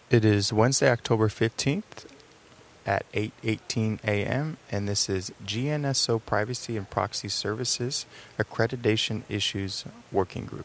It is Wednesday, October 15th at 8:18 a.m., and this is GNSO Privacy and Proxy Services Accreditation Issues Working Group.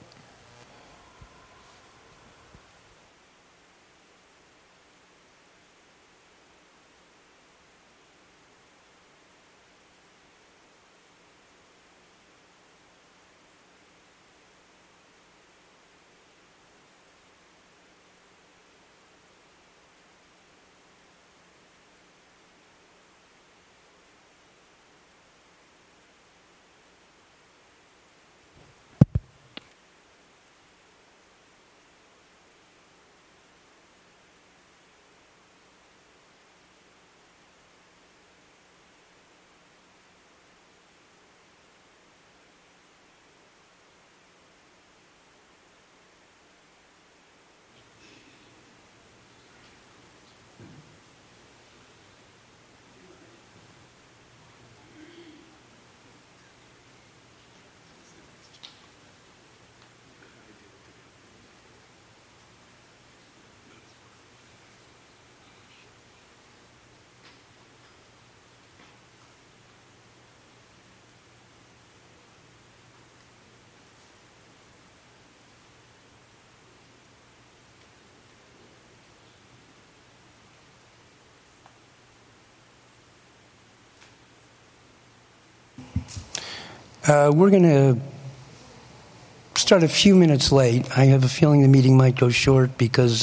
We're going to start a few minutes late. I have a feeling the meeting might go short because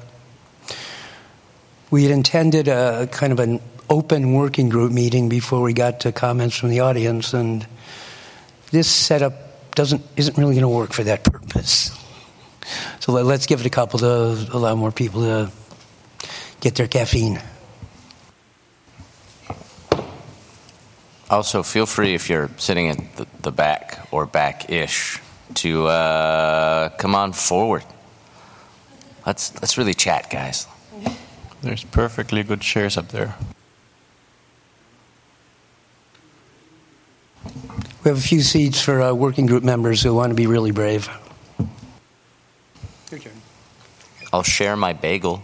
we had intended a kind of an open working group meeting before we got to comments from the audience, and this setup isn't really going to work for that purpose. So let's give it a couple to allow more people to get their caffeine. Also, feel free, if you're sitting at the back or back-ish, to come on forward. Let's really chat, guys. There's perfectly good chairs up there. We have a few seats for working group members who want to be really brave. Your turn. I'll share my bagel.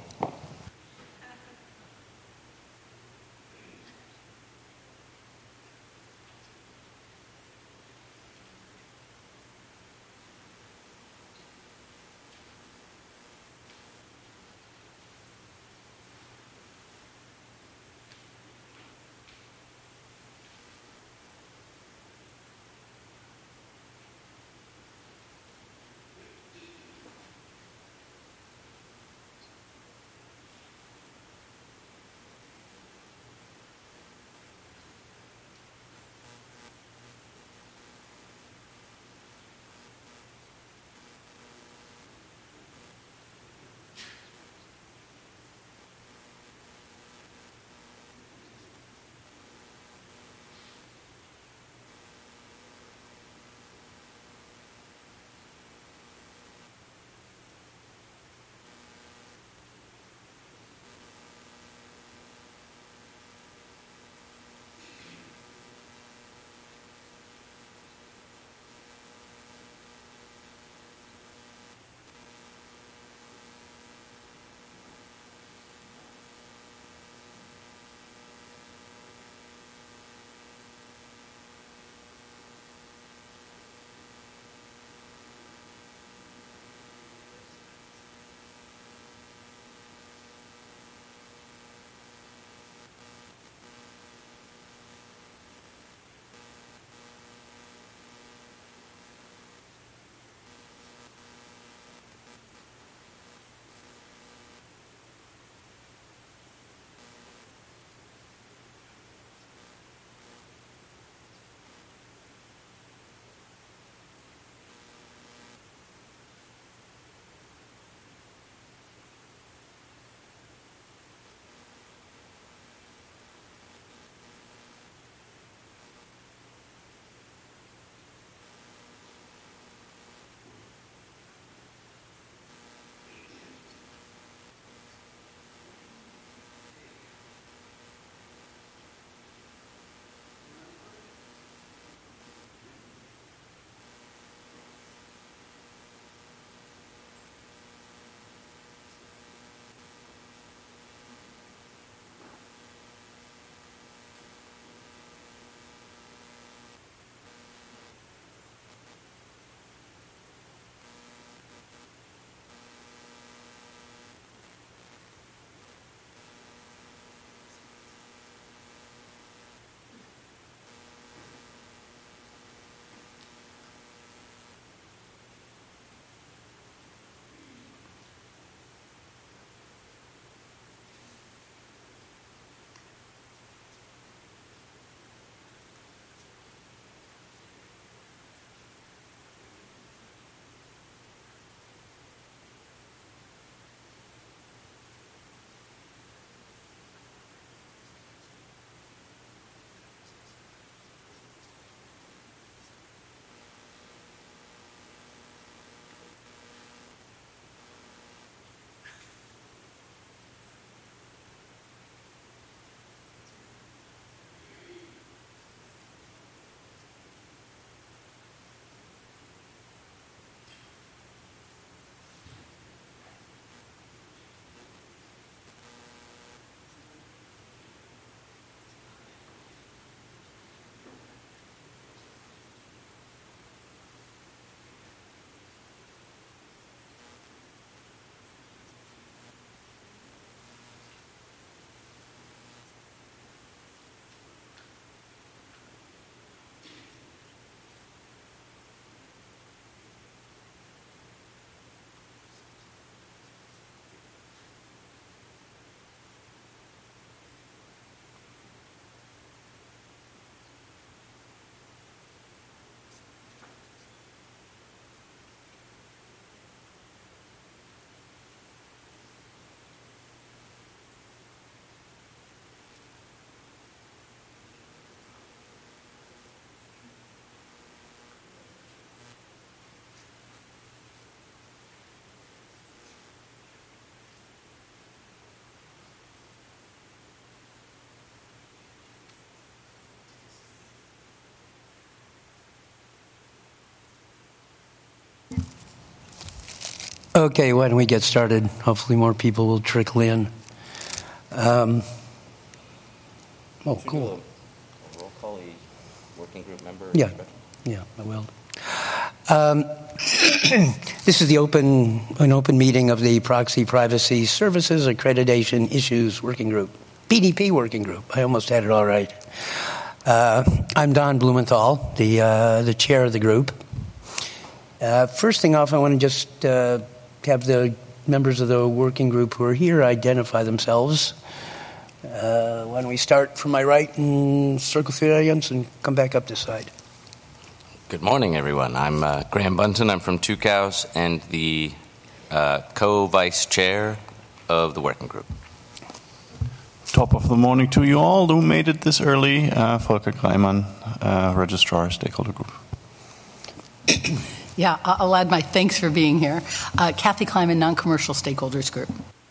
Okay, why don't we get started? Hopefully more people will trickle in. Cool. Roll call working group member. Yeah, I will. This is an open meeting of the Proxy Privacy Services Accreditation Issues Working Group, PDP Working Group. I almost had it all right. I'm Don Blumenthal, the chair of the group. First thing off, I want to just have the members of the working group who are here identify themselves. Why don't we start from my right and circle through the audience and come back up this side. Good morning, everyone. I'm Graham Bunton. I'm from Two Cows and the co-vice chair of the working group. Top of the morning to you all who made it this early. Volker Kleiman, registrar, stakeholder group. Yeah, I'll add my thanks for being here. Kathy Kleiman, non-commercial stakeholders group.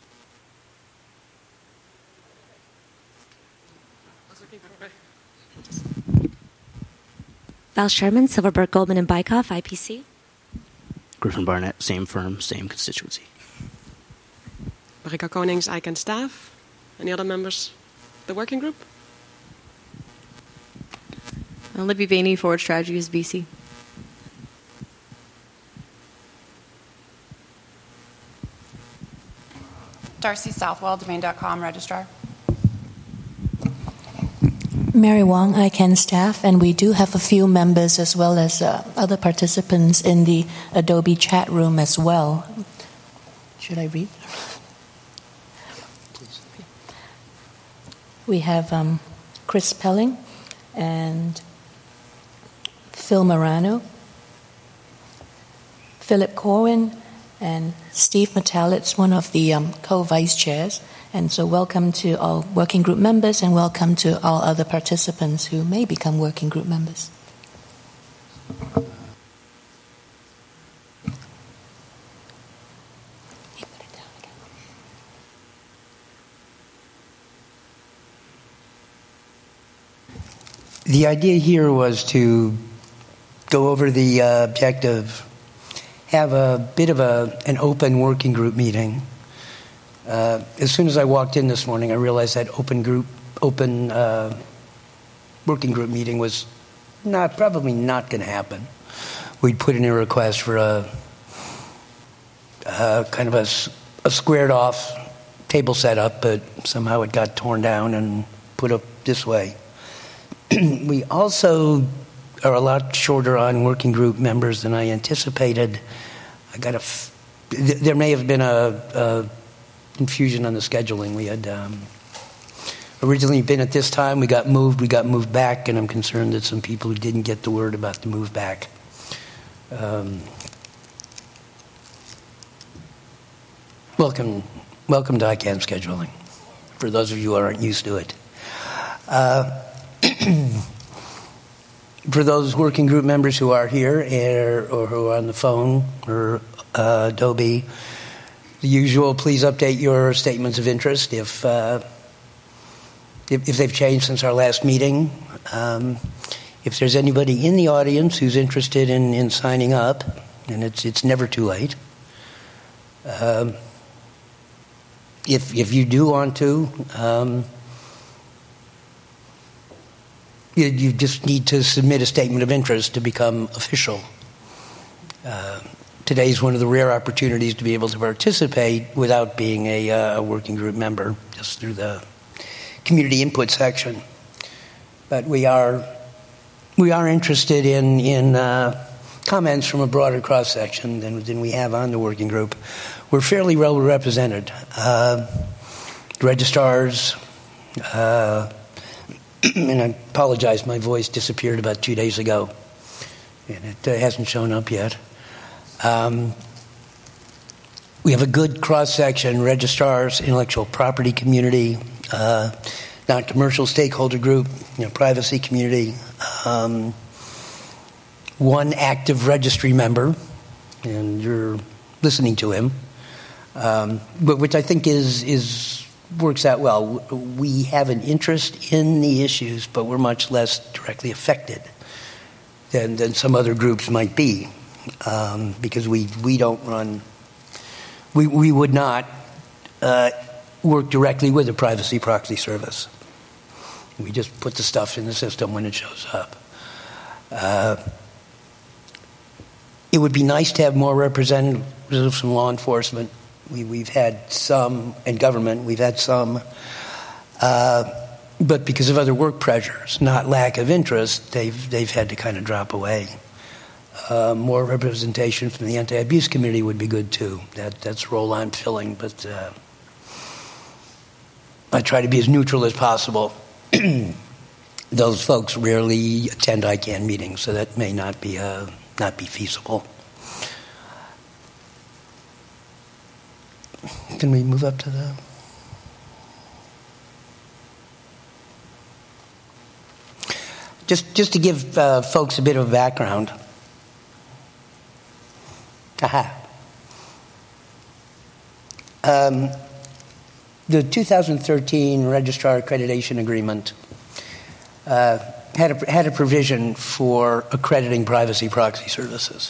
Val Sherman, Silverberg, Goldman, and Bykoff, IPC. Griffin Barnett, same firm, same constituency. Marika Konings, ICANN staff. Any other members of the working group? Libby Bainey, Forward Strategies, BC. Darcy Southwell, Domain.com registrar. Mary Wong, ICANN staff, and we do have a few members as well as other participants in the Adobe chat room as well. Should I read? Please. We have Chris Pelling and Phil Morano, Philip Corwin, and Steve Metalitz, one of the co-vice chairs. And so welcome to all working group members and welcome to all other participants who may become working group members. The idea here was to go over the objective, have a bit of an open working group meeting. As soon as I walked in this morning, I realized that open working group meeting was probably not going to happen. We'd put in a request for a kind of a squared off table setup, but somehow it got torn down and put up this way. We also are a lot shorter on working group members than I anticipated. There may have been a confusion on the scheduling. We had originally been at this time. We got moved back, and I'm concerned that some people who didn't get the word about the move back. Welcome to ICANN scheduling, for those of you who aren't used to it. For those working group members who are here or who are on the phone or Adobe, the usual, please update your statements of interest if they've changed since our last meeting. If there's anybody in the audience who's interested in signing up, and it's never too late. If you do want to, you just need to submit a statement of interest to become official. Today's one of the rare opportunities to be able to participate without being a working group member, just through the community input section. But we are interested in comments from a broader cross section than we have on the working group. We're fairly well represented. Registrars. And I apologize, my voice disappeared about 2 days ago, and it hasn't shown up yet. We have a good cross-section: registrars, intellectual property community, non-commercial stakeholder group, privacy community, one active registry member, and you're listening to him, but which I think works out well. We have an interest in the issues, but we're much less directly affected than some other groups might be. because we don't run, we would not work directly with a privacy proxy service. We just put the stuff in the system when it shows up. It would be nice to have more representatives from law enforcement. We've had some, and government, we've had some, but because of other work pressures, not lack of interest, they've had to kind of drop away. More representation from the anti-abuse committee would be good too. That's a role I'm filling, but I try to be as neutral as possible. Those folks rarely attend ICANN meetings, so that may not be feasible. Can we move up to the... Just to give folks a bit of a background. The 2013 Registrar Accreditation Agreement had a provision for accrediting privacy proxy services.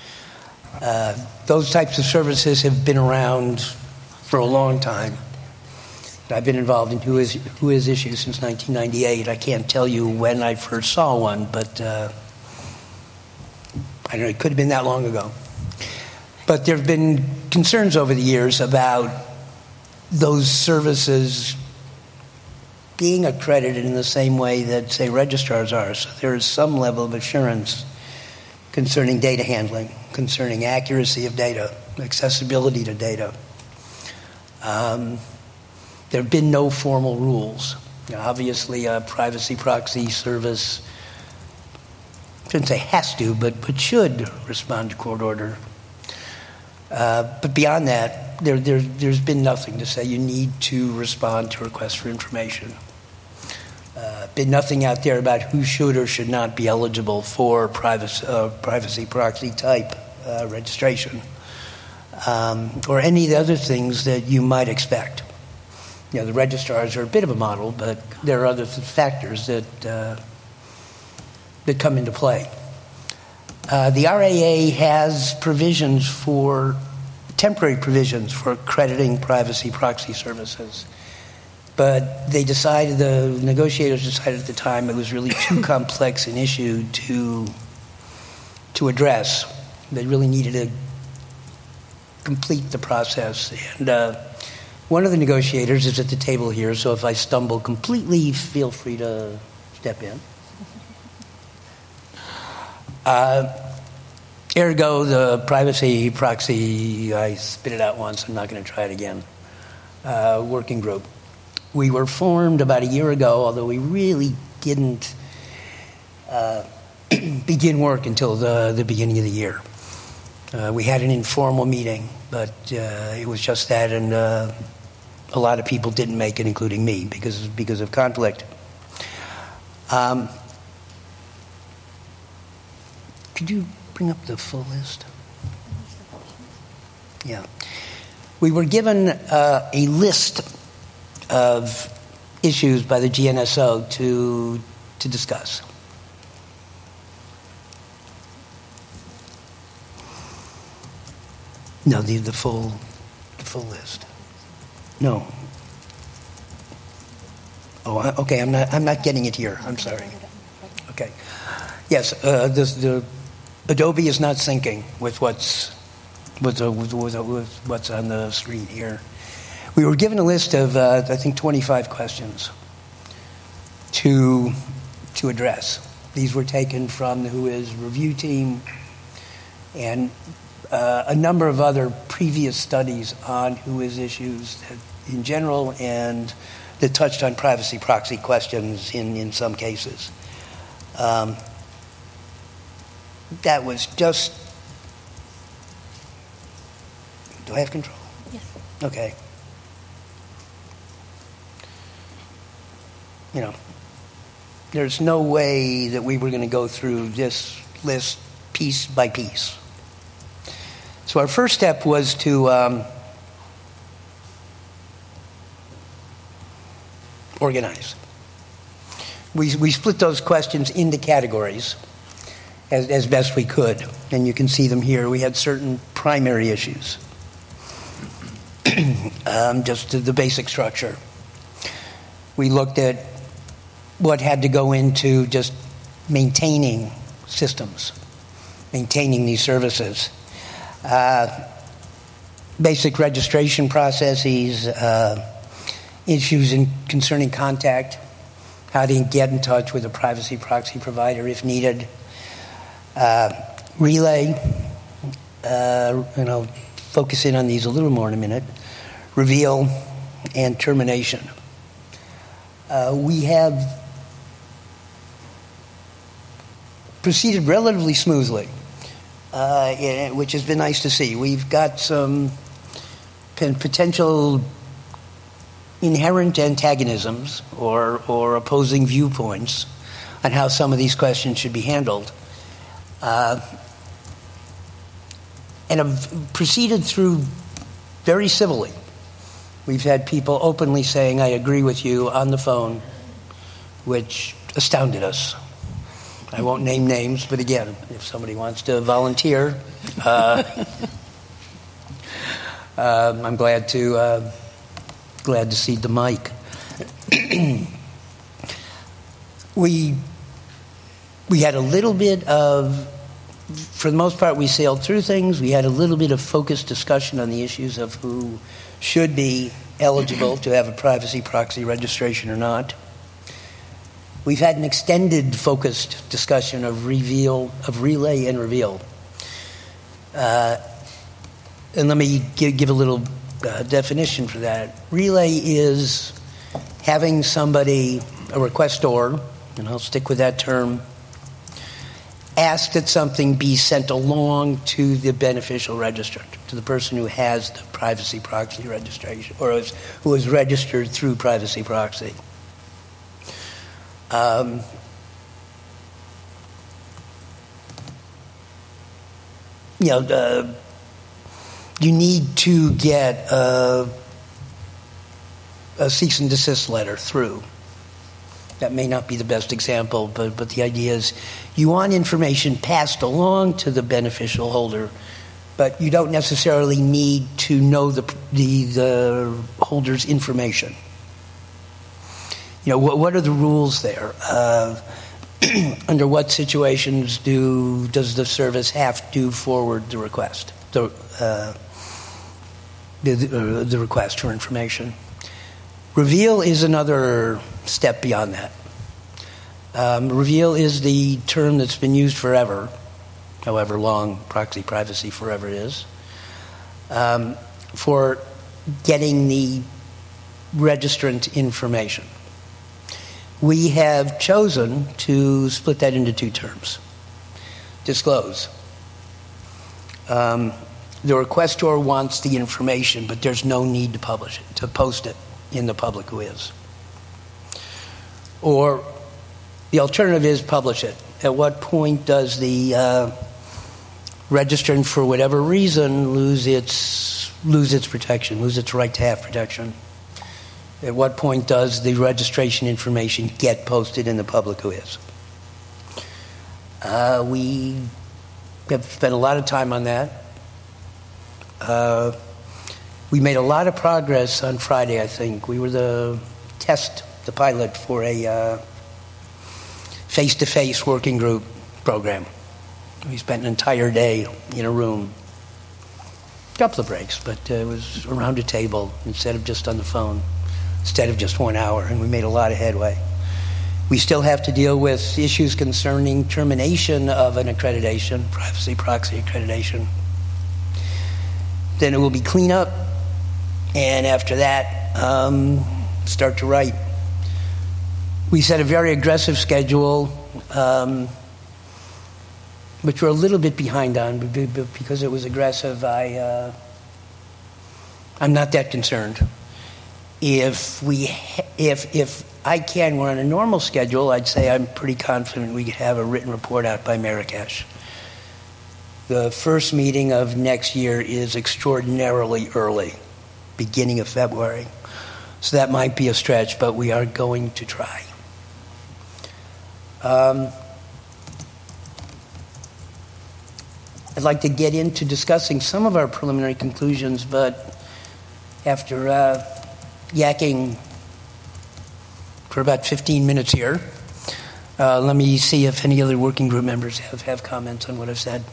Those types of services have been around for a long time. I've been involved in who is issues since 1998. I can't tell you when I first saw one, but I don't know, it could have been that long ago. But there have been concerns over the years about those services being accredited in the same way that, say, registrars are. So there is some level of assurance concerning data handling, concerning accuracy of data, accessibility to data. There have been no formal rules. Obviously, a privacy proxy service, I shouldn't say has to, but should respond to court order. But beyond that, there's been nothing to say you need to respond to requests for information. Been nothing out there about who should or should not be eligible for privacy proxy type registration, or any of the other things that you might expect. You know, the registrars are a bit of a model, but there are other factors that come into play. The RAA has temporary provisions for accrediting privacy proxy services, but the negotiators decided at the time it was really too complex an issue to address. They really needed to complete the process, and one of the negotiators is at the table here, so if I stumble completely, feel free to step in. Ergo, the privacy proxy, I spit it out once, I'm not going to try it again, working group. We were formed about a year ago, although we really didn't begin work until the beginning of the year. We had an informal meeting, but it was just that, and a lot of people didn't make it, including me, because of conflict. Could you bring up the full list? Yeah. We were given a list of issues by the GNSO to discuss. No, the full list. No. Oh, okay. I'm not getting it here. I'm sorry. Okay. Yes, the Adobe is not syncing with what's on the screen here. We were given a list of I think 25 questions to address. These were taken from the WHOIS review team and a number of other previous studies on WHOIS issues in general and that touched on privacy proxy questions in some cases. That was just... Do I have control? Yes. Okay. You know, there's no way that we were going to go through this list piece by piece. So our first step was to organize. We split those questions into categories, as best we could. And you can see them here. We had certain primary issues. Just the basic structure. We looked at what had to go into just maintaining systems, maintaining these services. Basic registration processes, issues concerning contact, how to get in touch with a privacy proxy provider if needed. Relay, and I'll focus in on these a little more in a minute. Reveal and termination. We have proceeded relatively smoothly, which has been nice to see. We've got some potential inherent antagonisms or opposing viewpoints on how some of these questions should be handled. And have proceeded through very civilly. We've had people openly saying, I agree with you, on the phone, which astounded us. I won't name names, but again, if somebody wants to volunteer, I'm glad to cede the mic. We had a little bit of, for the most part, we sailed through things. We had a little bit of focused discussion on the issues of who should be eligible to have a privacy proxy registration or not. We've had an extended, focused discussion of relay and reveal. And let me give a little definition for that. Relay is having somebody, a requestor, and I'll stick with that term, ask that something be sent along to the beneficial registrant, to the person who has the privacy proxy registration, or who is registered through privacy proxy. You need to get a cease and desist letter through. That may not be the best example, but the idea is you want information passed along to the beneficial holder, but you don't necessarily need to know the holder's information. What are the rules there? Under what situations does the service have to forward the request, the request for information? Reveal is another step beyond that. Reveal is the term that's been used forever, however long proxy privacy forever is, for getting the registrant information. We have chosen to split that into two terms. Disclose. The requestor wants the information, but there's no need to publish it, to post it in the public whiz. Or the alternative is publish it. At what point does the registrant, for whatever reason, lose its protection, lose its right to have protection? At what point does the registration information get posted in the public whiz? We have spent a lot of time on that. We made a lot of progress on Friday, I think. We were the pilot for a face-to-face working group program. We spent an entire day in a room. A couple of breaks, but it was around a table instead of just on the phone, instead of just 1 hour, and we made a lot of headway. We still have to deal with issues concerning termination of an accreditation, privacy proxy accreditation. Then it will be cleanup, and after that, start to write. We set a very aggressive schedule, which we're a little bit behind on, because it was aggressive. I'm not that concerned. If I can, we're on a normal schedule, I'd say I'm pretty confident we could have a written report out by Marrakesh. The first meeting of next year is extraordinarily early, beginning of February. So that might be a stretch, but we are going to try. I'd like to get into discussing some of our preliminary conclusions, but after yakking for about 15 minutes here, let me see if any other working group members have comments on what I've said.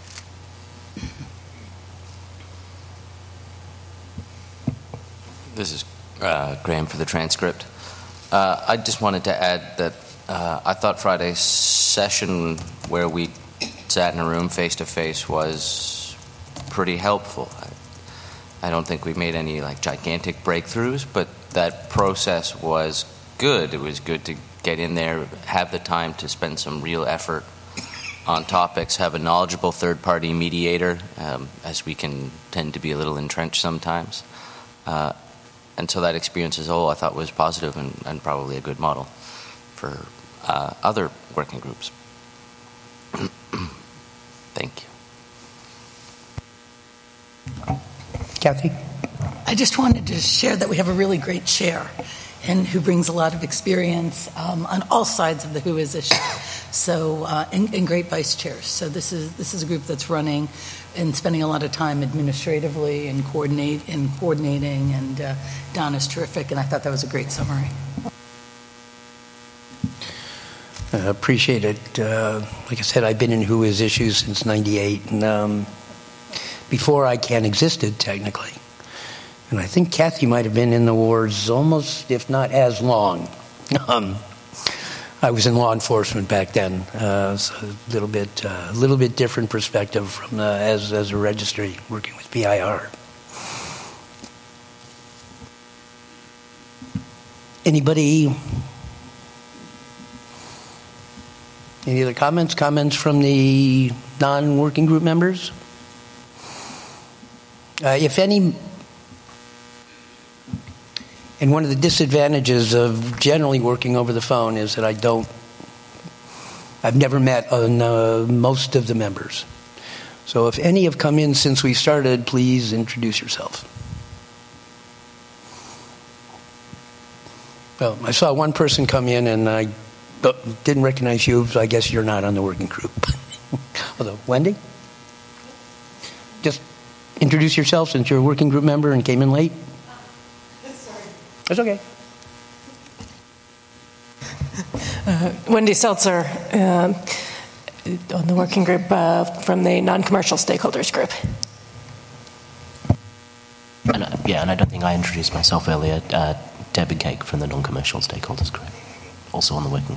This is Graham for the transcript. I just wanted to add that I thought Friday's session where we sat in a room face-to-face was pretty helpful. I don't think we made any gigantic breakthroughs, but that process was good. It was good to get in there, have the time to spend some real effort on topics, have a knowledgeable third-party mediator, as we can tend to be a little entrenched sometimes. And so that experience as a whole I thought was positive and probably a good model for other working groups. Thank you. Kathy? I just wanted to share that we have a really great chair and who brings a lot of experience on all sides of the Who Is issue. So, and great vice chairs. So this is a group that's running and spending a lot of time administratively and coordinating. And Don is terrific, and I thought that was a great summary. Appreciate it. Like I said, I've been in Who Is issues since '98, and before ICANN existed, technically. And I think Kathy might have been in the wars almost, if not as long. I was in law enforcement back then, so a little bit different perspective from as a registry working with PIR. Anybody? Any other comments? Comments from the non-working group members? If any, and one of the disadvantages of generally working over the phone is that I've never met most of the members. So if any have come in since we started, please introduce yourself. Well, I saw one person come in and I didn't recognize you, so I guess you're not on the working group. Although, Wendy? Just introduce yourself since you're a working group member and came in late. Sorry. That's okay. Wendy Seltzer, on the working group from the non-commercial stakeholders group. And I don't think I introduced myself earlier. David Cake from the non-commercial stakeholders group, also on the working.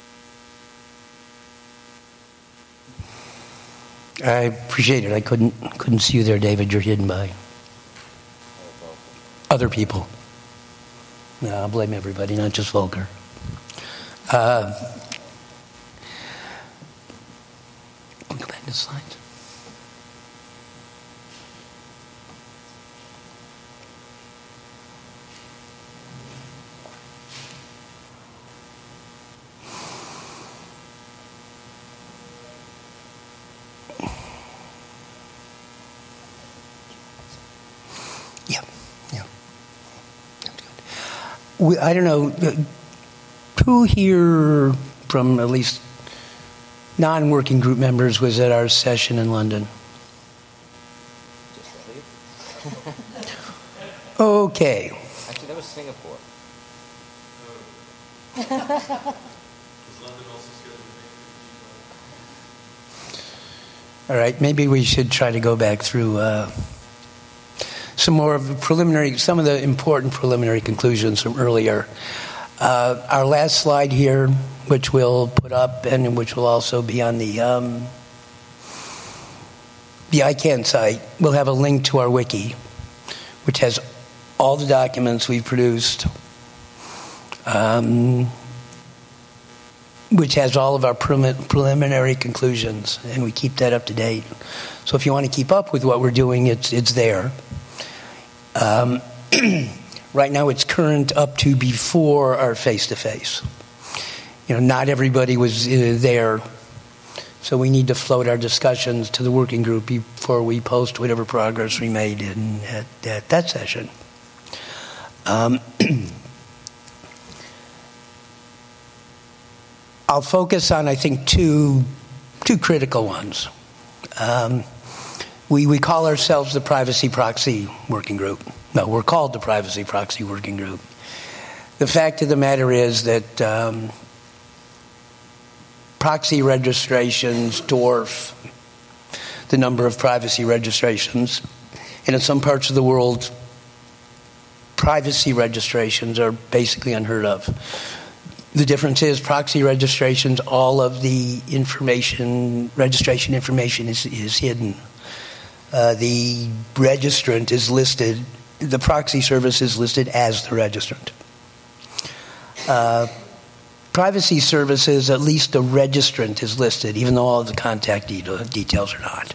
I appreciate it. I couldn't see you there, David. You're hidden by other people. No, I'll blame everybody, not just Volker. Go back to the slides. I don't know, who here from at least non-working group members was at our session in London? Okay. Actually, that was Singapore. All right, maybe we should try to go back through some of the important preliminary conclusions from earlier. Our last slide here, which we'll put up and which will also be on the ICANN site, will have a link to our wiki, which has all the documents we've produced, which has all of our preliminary conclusions, and we keep that up to date. So if you want to keep up with what we're doing, it's there. Right now it's current up to before our face-to-face. Not everybody was there, so we need to float our discussions to the working group before we post whatever progress we made at that session. I'll focus on, I think, two critical ones. We call ourselves the Privacy Proxy Working Group. No, we're called the Privacy Proxy Working Group. The fact of the matter is that proxy registrations dwarf the number of privacy registrations. And in some parts of the world, privacy registrations are basically unheard of. The difference is proxy registrations, all of the registration information is hidden. The registrant is listed, the proxy service is listed as the registrant. Privacy services, at least the registrant is listed, even though all of the contact details are not.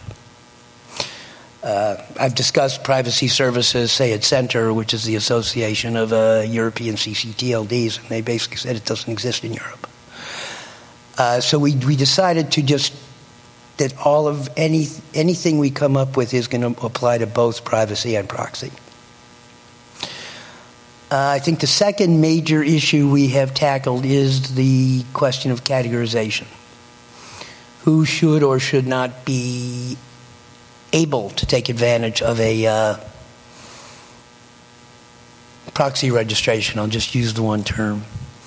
I've discussed privacy services, say at Centre, which is the Association of European CCTLDs, and they basically said it doesn't exist in Europe. So we decided to that all of anything we come up with is going to apply to both privacy and proxy. I think the second major issue we have tackled is the question of categorization. Who should or should not be able to take advantage of a proxy registration? I'll just use the one term.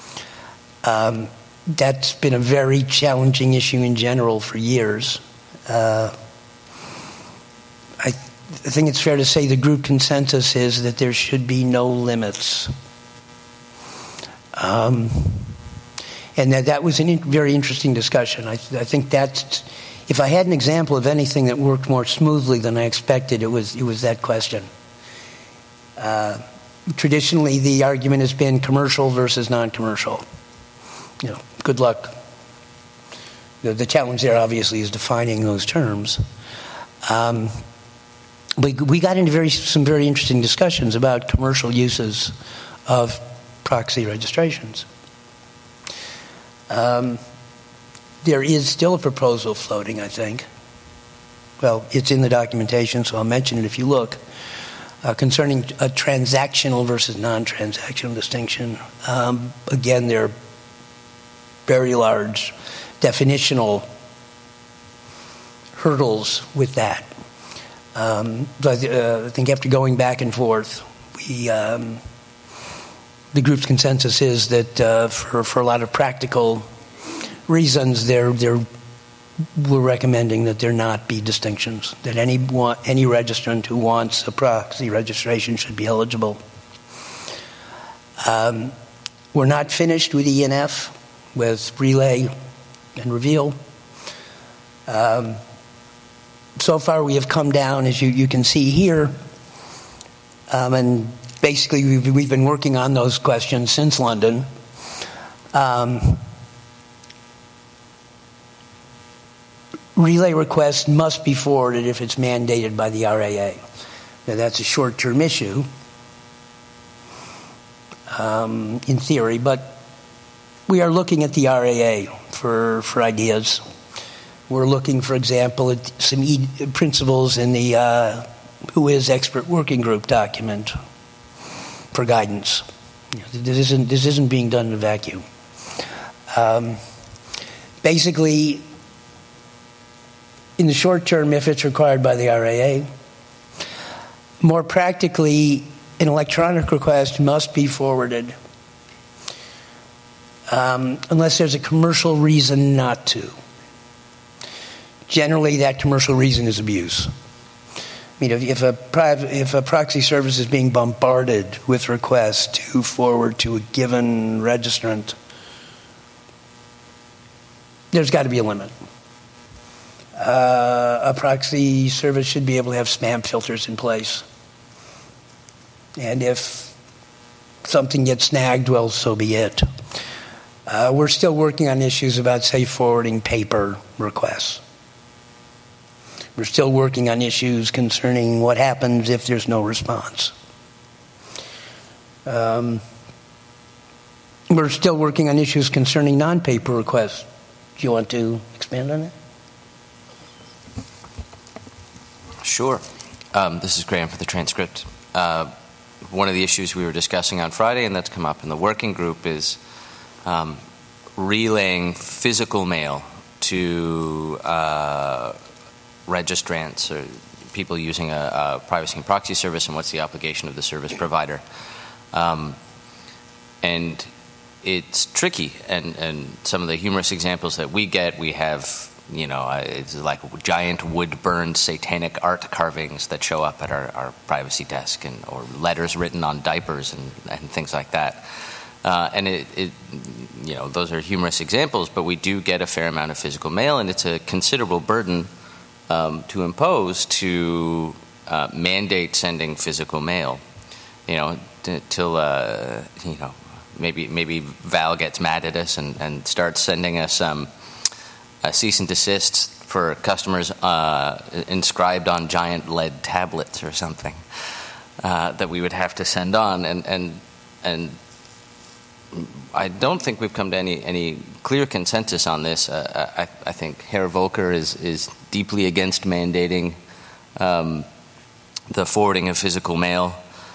That's been a very challenging issue in general for years. I think it's fair to say the group consensus is that there should be no limits. And that was a very interesting discussion. I think that's, if I had an example of anything that worked more smoothly than I expected, it was that question. Traditionally, the argument has been commercial versus non-commercial. Good luck. The challenge there, obviously, is defining those terms. We got into some very interesting discussions about commercial uses of proxy registrations. There is still a proposal floating, I think. Well, it's in the documentation, so I'll mention it if you look, concerning a transactional versus non-transactional distinction. Again, there are very large definitional hurdles with that. But I think after going back and forth, the group's consensus is that for a lot of practical reasons, we're recommending that there not be distinctions, that any registrant who wants a proxy registration should be eligible. We're not finished with ENF, with Relay and Reveal. So far, we have come down, as you can see here, and basically we've been working on those questions since London. Relay requests must be forwarded if it's mandated by the RAA. Now, that's a short-term issue, in theory, but we are looking at the RAA for ideas. We're looking, for example, at some principles in the Who Is Expert Working Group document for guidance. This isn't being done in a vacuum. Basically, in the short term, if it's required by the RAA, more practically, an electronic request must be forwarded unless there's a commercial reason not to. Generally, that commercial reason is abuse. I mean, if a proxy service is being bombarded with requests to forward to a given registrant, there's got to be a limit. A proxy service should be able to have spam filters in place. And if something gets snagged, well, so be it. We're still working on issues about, say, forwarding paper requests. We're still working on issues concerning what happens if there's no response. We're still working on issues concerning non-paper requests. Do you want to expand on that? Sure. This is Graham for the transcript. One of the issues we were discussing on Friday, and that's come up in the working group, is relaying physical mail to registrants or people using a privacy and proxy service, and what's the obligation of the service provider. And it's tricky, and some of the humorous examples that we get, we have, it's like giant wood-burned satanic art carvings that show up at our privacy desk, or letters written on diapers and things like that. And those are humorous examples, but we do get a fair amount of physical mail, and it's a considerable burden to impose to mandate sending physical mail. Till maybe Val gets mad at us and starts sending us a cease and desist for customers inscribed on giant lead tablets or something that we would have to send on, and I don't think we've come to any clear consensus on this. I think Herr Volker is deeply against mandating the forwarding of physical mail,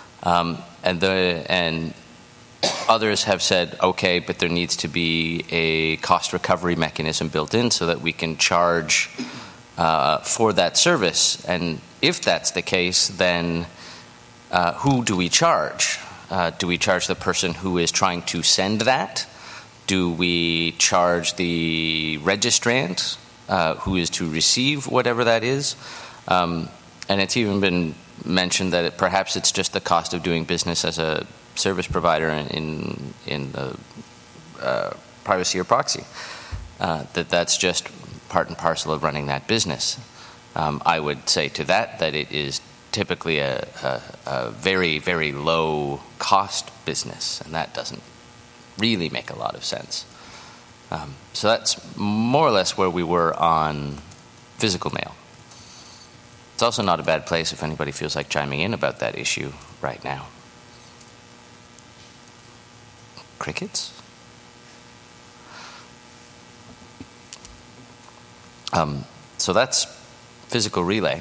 and others have said, okay, but there needs to be a cost recovery mechanism built in so that we can charge for that service. And if that's the case, then who do we charge? Do we charge the person who is trying to send that? Do we charge the registrant who is to receive whatever that is? And it's even been mentioned that perhaps it's just the cost of doing business as a service provider in the privacy or proxy. That's just part and parcel of running that business. I would say to that it is typically a very, very low cost business, and that doesn't really make a lot of sense. So that's more or less where we were on physical mail. It's also not a bad place if anybody feels like chiming in about that issue right now. Crickets? So that's physical relay.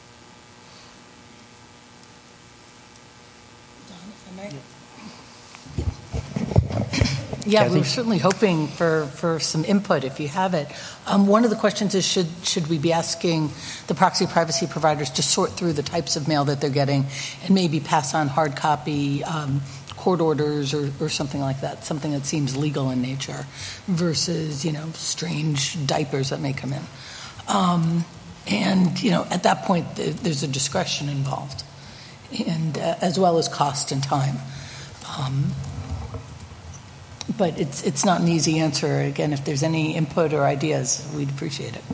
Yeah, we're certainly hoping for some input if you have it. One of the questions is should we be asking the proxy privacy providers to sort through the types of mail that they're getting and maybe pass on hard copy court orders or something like that, something that seems legal in nature versus, strange diapers that may come in. And, at that point, there's a discretion involved, and as well as cost and time. But it's not an easy answer. Again, if there's any input or ideas, we'd appreciate it.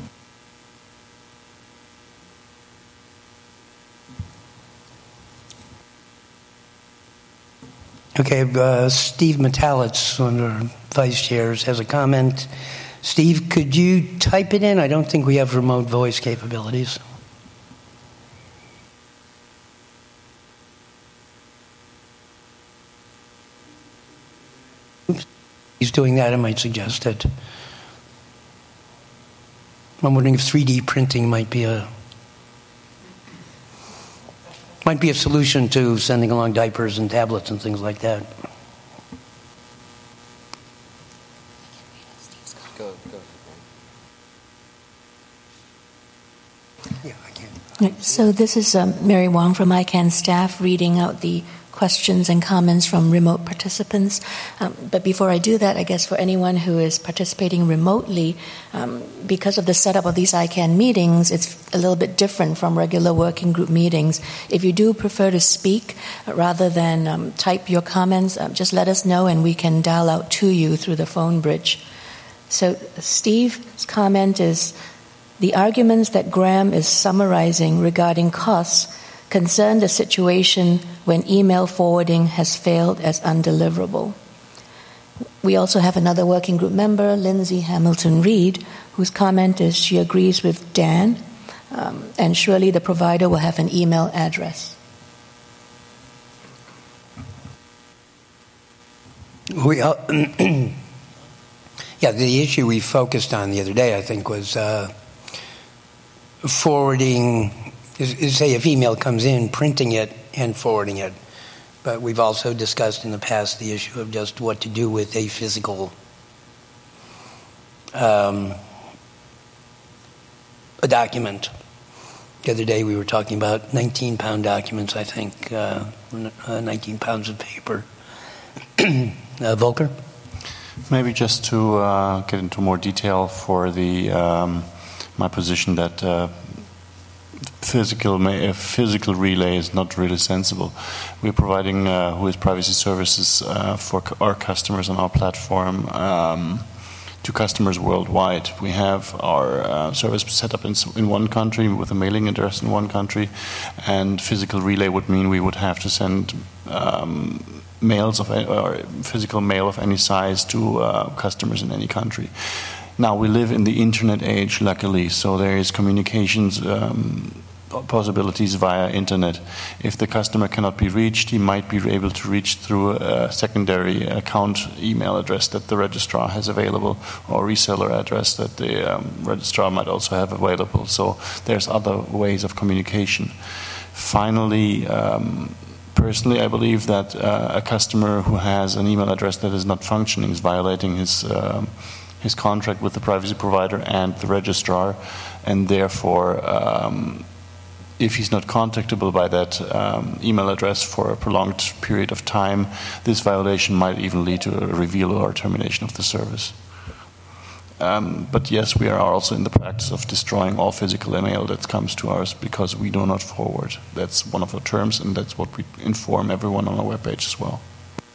Okay, Steve Metalitz, one of our vice chairs, has a comment. Steve, could you type it in? I don't think we have remote voice capabilities. Oops. He's doing that, I might suggest it. I'm wondering if 3D printing might be a solution to sending along diapers and tablets and things like that. Go. Yeah, I can. So this is Mary Wong from ICANN staff reading out the questions and comments from remote participants. But before I do that, I guess for anyone who is participating remotely, because of the setup of these ICANN meetings, it's a little bit different from regular working group meetings. If you do prefer to speak rather than type your comments, just let us know and we can dial out to you through the phone bridge. So Steve's comment is, the arguments that Graham is summarizing regarding costs concern the situation when email forwarding has failed as undeliverable. We also have another working group member, Lindsay Hamilton-Reed, whose comment is she agrees with Dan, and surely the provider will have an email address. The issue we focused on the other day, I think, was forwarding, say if email comes in, printing it and forwarding it. But we've also discussed in the past the issue of just what to do with a physical a document The other day we were talking about 19-pound documents, I think, 19 pounds of paper. Volker? Maybe just to get into more detail for the my position that physical relay is not really sensible. We're providing WHOIS privacy services for our customers on our platform to customers worldwide. We have our service set up in one country with a mailing address in one country, and physical relay would mean we would have to send mails or physical mail of any size to customers in any country. Now, we live in the internet age, luckily, so there is communications possibilities via internet. If the customer cannot be reached, he might be able to reach through a secondary account email address that the registrar has available, or reseller address that the registrar might also have available. So there's other ways of communication. Finally, personally, I believe that a customer who has an email address that is not functioning is violating his contract with the privacy provider and the registrar, and therefore, if he's not contactable by that email address for a prolonged period of time, this violation might even lead to a reveal or termination of the service. But yes, we are also in the practice of destroying all physical email that comes to us because we do not forward. That's one of our terms, and that's what we inform everyone on our webpage as well.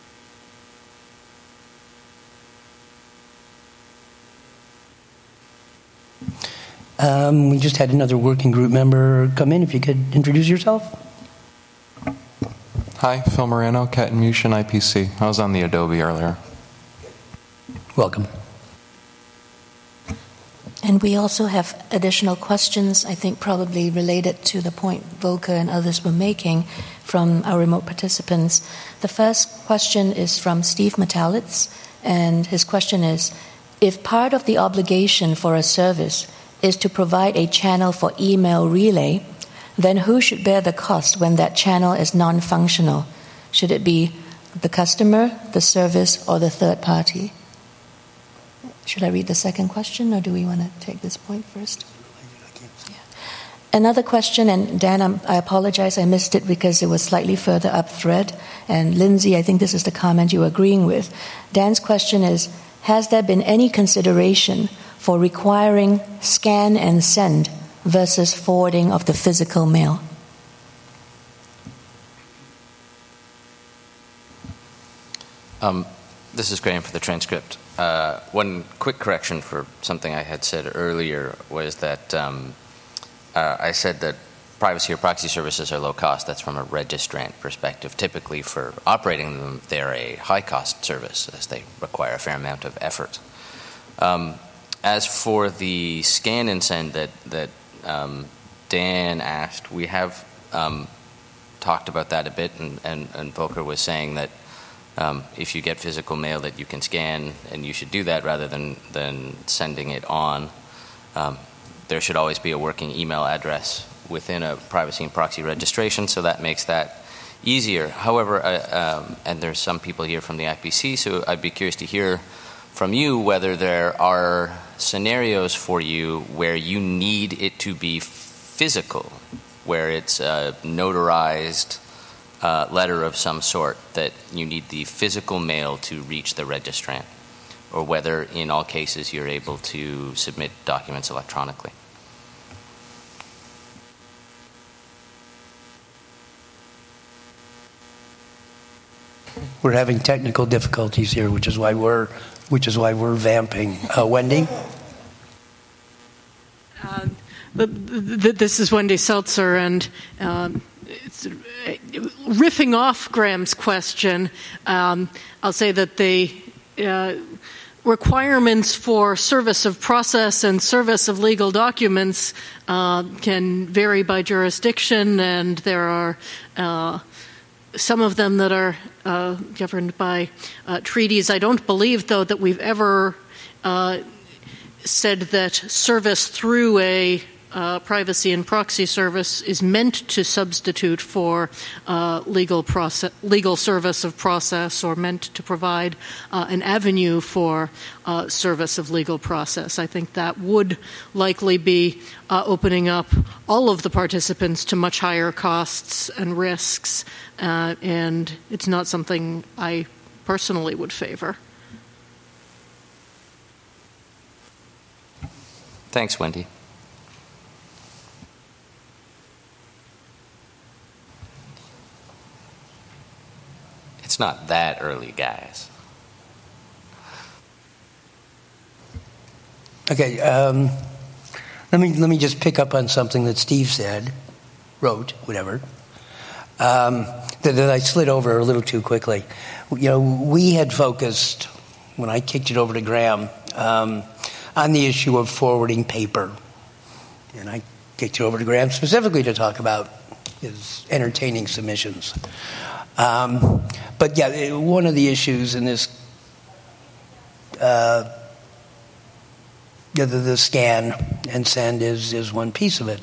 We just had another working group member come in. If you could introduce yourself. Hi, Phil Moreno, Cat and Mushin IPC. I was on the Adobe earlier. Welcome. And we also have additional questions, I think probably related to the point Volker and others were making from our remote participants. The first question is from Steve Metalitz, and his question is, if part of the obligation for a service is to provide a channel for email relay, then who should bear the cost when that channel is non-functional? Should it be the customer, the service, or the third party? Should I read the second question, or do we want to take this point first? Yeah. Another question, and Dan, I apologize, I missed it because it was slightly further up thread. And Lindsay, I think this is the comment you're agreeing with. Dan's question is, has there been any consideration for requiring scan and send versus forwarding of the physical mail? This is Graham for the transcript. One quick correction for something I had said earlier was that I said that privacy or proxy services are low cost. That's from a registrant perspective. Typically for operating them, they're a high cost service as they require a fair amount of effort. As for the scan and send that Dan asked, we have talked about that a bit, and Volker was saying that if you get physical mail that you can scan, and you should do that rather than sending it on. There should always be a working email address within a privacy and proxy registration, so that makes that easier. However, and there's some people here from the IPC, so I'd be curious to hear from you whether there are scenarios for you where you need it to be physical, where it's a notarized letter of some sort that you need the physical mail to reach the registrant, or whether in all cases you're able to submit documents electronically. We're having technical difficulties here, which is why we're vamping. Wendy? This is Wendy Seltzer, and riffing off Graham's question, I'll say that the requirements for service of process and service of legal documents can vary by jurisdiction, and there are some of them that are governed by treaties. I don't believe, though, that we've ever said that service through a privacy and proxy service is meant to substitute for legal service of process, or meant to provide an avenue for service of legal process. I think that would likely be opening up all of the participants to much higher costs and risks, and it's not something I personally would favor. Thanks, Wendy. It's not that early, guys. Okay, let me just pick up on something that Steve said, wrote, whatever, that I slid over a little too quickly. You know, we had focused, when I kicked it over to Graham, on the issue of forwarding paper. And I kicked it over to Graham specifically to talk about his entertaining submissions. But yeah, one of the issues in this, the scan and send is one piece of it.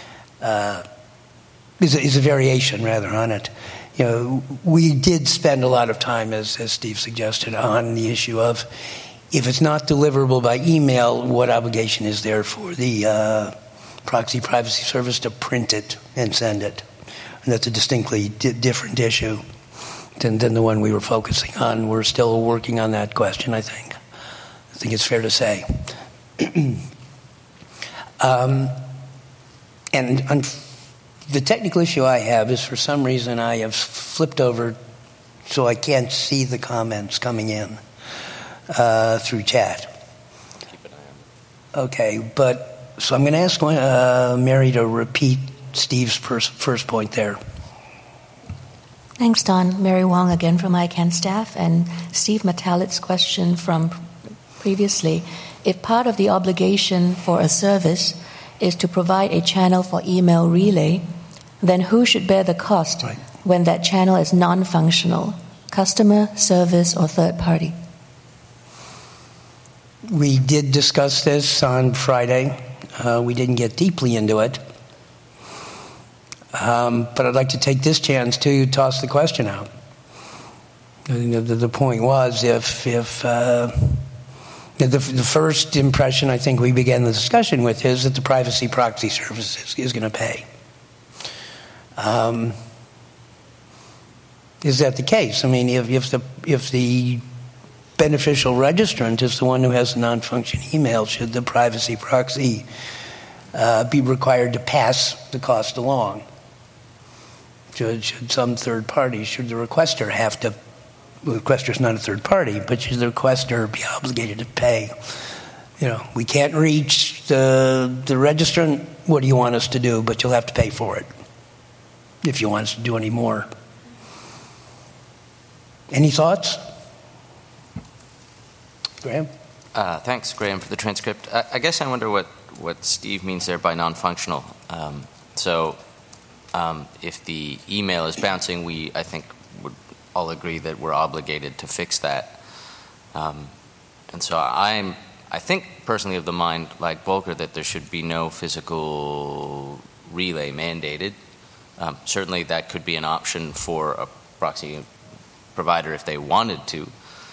Is a variation rather on it. You know, we did spend a lot of time, as Steve suggested, on the issue of if it's not deliverable by email, what obligation is there for the proxy privacy service to print it and send it? And that's a distinctly different issue than the one we were focusing on. We're still working on that question, I think. I think it's fair to say. And the technical issue I have is, for some reason, I have flipped over so I can't see the comments coming in through chat. Keep an eye on it. Okay, but so I'm going to ask Mary to repeat Steve's first point there. Thanks, Don. Mary Wong again from ICANN staff, and Steve Metalit's question from previously. If part of the obligation for a service is to provide a channel for email relay, then who should bear the cost when that channel is non-functional? Customer, service, or third party? We did discuss this on Friday. We didn't get deeply into it. But I'd like to take this chance to toss the question out. The point was, the first impression I think we began the discussion with is that the privacy proxy service is going to pay. Is that the case? I mean, if the beneficial registrant is the one who has a non-functioning email, should the privacy proxy be required to pass the cost along? Should some third party, should the requester have to, the requester is not a third party, but should the requester be obligated to pay? You know, we can't reach the registrant, what do you want us to do? But you'll have to pay for it if you want us to do any more. Any thoughts? Graham? Thanks, Graham, for the transcript. I guess I wonder what Steve means there by non-functional. If the email is bouncing, I think, would all agree that we're obligated to fix that. And so I think personally of the mind, like Volker, that there should be no physical relay mandated. Certainly that could be an option for a proxy provider if they wanted to.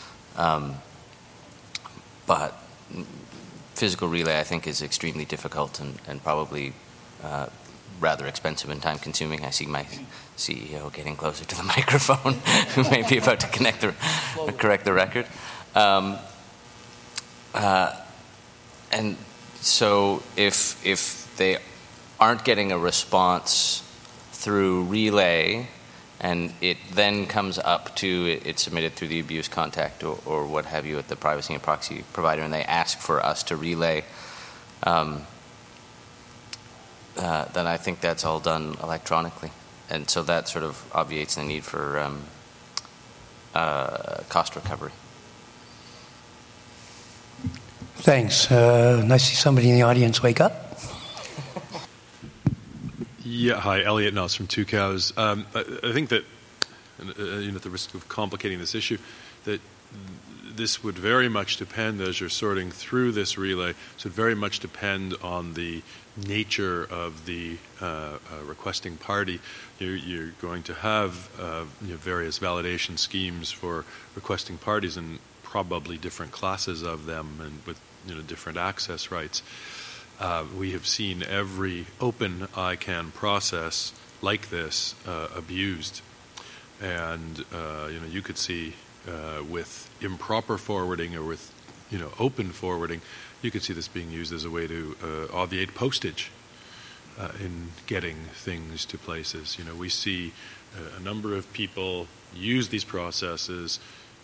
But physical relay, I think, is extremely difficult and probably rather expensive and time-consuming. I see my CEO getting closer to the microphone, who may be about to correct the record. And so if they aren't getting a response through relay, and it then comes up to it's submitted through the abuse contact or what have you at the privacy and proxy provider, and they ask for us to relay, then I think that's all done electronically. And so that sort of obviates the need for cost recovery. Thanks. Nice to see somebody in the audience wake up. Yeah, hi, Elliot Nuss from Two Cows. I think that and at the risk of complicating this issue, that this would very much depend, as you're sorting through this relay, this would very much depend on the nature of the requesting party. You're going to have various validation schemes for requesting parties and probably different classes of them and with different access rights. We have seen every open ICANN process like this abused. And you could see with improper forwarding or with open forwarding, you could see this being used as a way to obviate postage in getting things to places. We see a number of people use these processes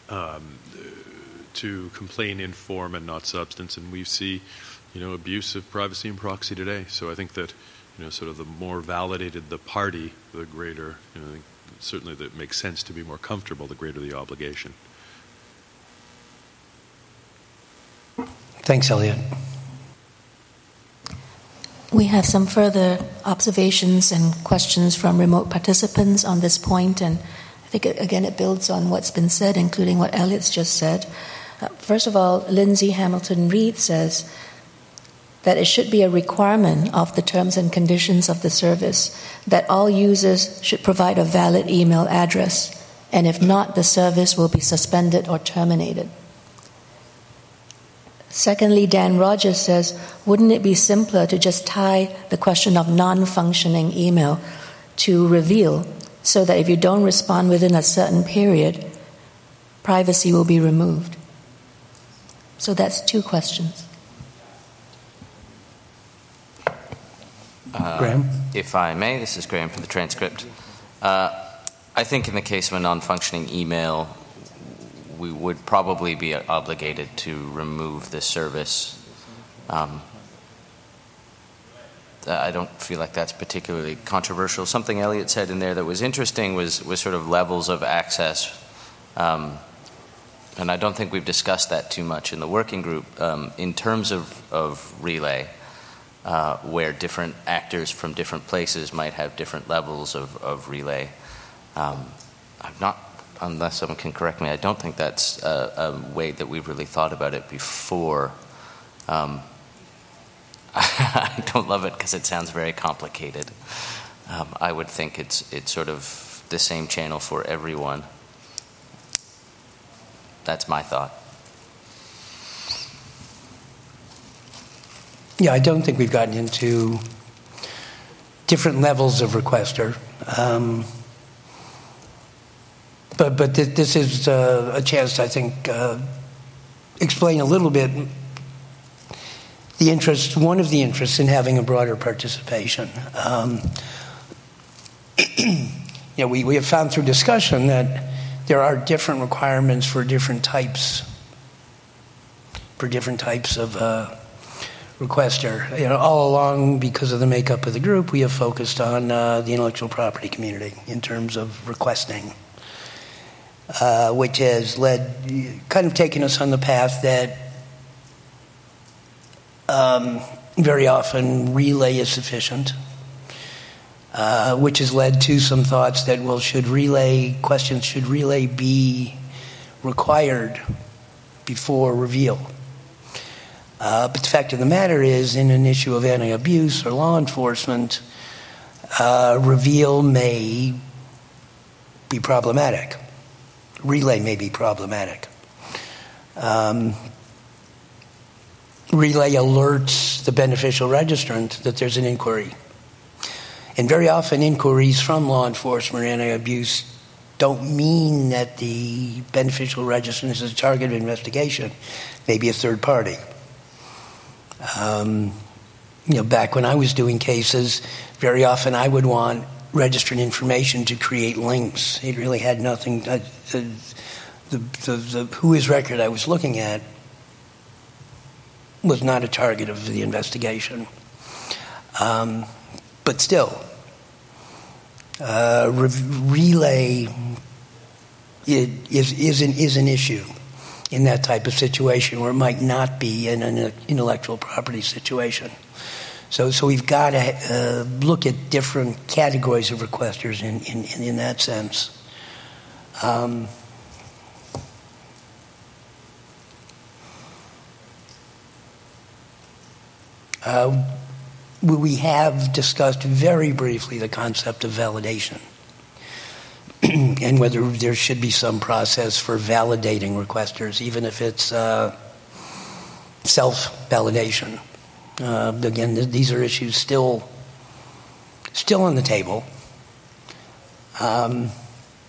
to complain in form and not substance, and we see abuse of privacy and proxy today. So I think that sort of the more validated the party, the greater certainly that it makes sense to be more comfortable, the greater the obligation. Thanks, Elliot. We have some further observations and questions from remote participants on this point, and I think, again, it builds on what's been said, including what Elliot's just said. First of all, Lindsay Hamilton-Reed says that it should be a requirement of the terms and conditions of the service that all users should provide a valid email address, and if not, the service will be suspended or terminated. Secondly, Dan Rogers says, wouldn't it be simpler to just tie the question of non-functioning email to reveal, so that if you don't respond within a certain period, privacy will be removed? So that's two questions. Graham? If I may, this is Graham from the transcript. I think in the case of a non-functioning email, we would probably be obligated to remove the service. I don't feel like that's particularly controversial. Something Elliot said in there that was interesting was sort of levels of access. And I don't think we've discussed that too much in the working group. In terms of Relay, where different actors from different places might have different levels of Relay. I'm not, unless someone can correct me, I don't think that's a way that we've really thought about it before. I don't love it because it sounds very complicated. I would think it's sort of the same channel for everyone. That's my thought. Yeah, I don't think we've gotten into different levels of requester. But this is a chance to, I think, explain a little bit one of the interests in having a broader participation. We have found through discussion that there are different requirements for different types of requester. All along, because of the makeup of the group, we have focused on the intellectual property community in terms of requesting, which has kind of taken us on the path that very often Relay is sufficient, which has led to some thoughts that, well, should Relay be required before reveal? But the fact of the matter is, in an issue of anti-abuse or law enforcement, reveal may be problematic. Relay may be problematic. Relay alerts the beneficial registrant that there's an inquiry. And very often inquiries from law enforcement or anti-abuse don't mean that the beneficial registrant is a target of investigation. Maybe a third party. Back when I was doing cases, very often I would want registrant information to create links. It really had nothing. The WHOIS record I was looking at was not a target of the investigation. But still, Relay is an issue in that type of situation where it might not be in an intellectual property situation. So we've got to look at different categories of requesters in that sense. We have discussed very briefly the concept of validation and whether there should be some process for validating requesters, even if it's self-validation. Again, these are issues still on the table. And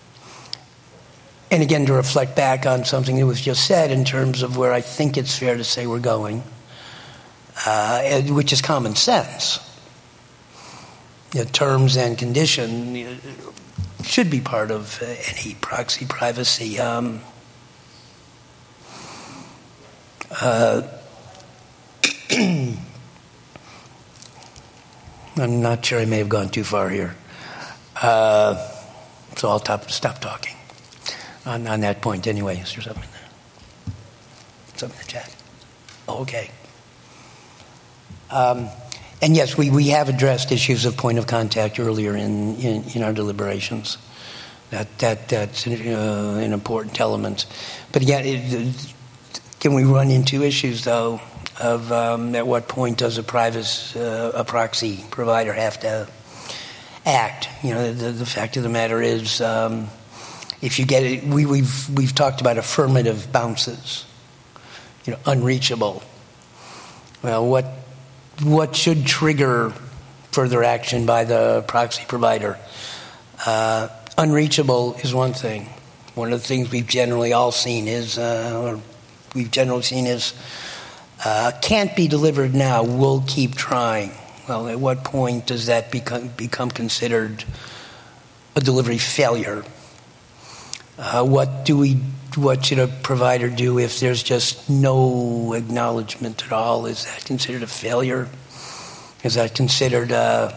again, to reflect back on something that was just said in terms of where I think it's fair to say we're going, which is common sense. Terms and condition should be part of any proxy privacy. I'm not sure, I may have gone too far here. So I'll stop talking on that point anyway. Is there something there? Something in the chat? Oh, okay. And yes, we have addressed issues of point of contact earlier in our deliberations. That's an important element. But again, can we run into issues, though, of at what point does a proxy provider have to act? The fact of the matter is, if you get it, we've talked about affirmative bounces, unreachable. Well, what should trigger further action by the proxy provider? Unreachable is one thing. One of the things we've generally seen is can't be delivered now, we'll keep trying. Well, at what point does that become considered a delivery failure? What should a provider do if there's just no acknowledgement at all? Is that considered a failure? Is that considered,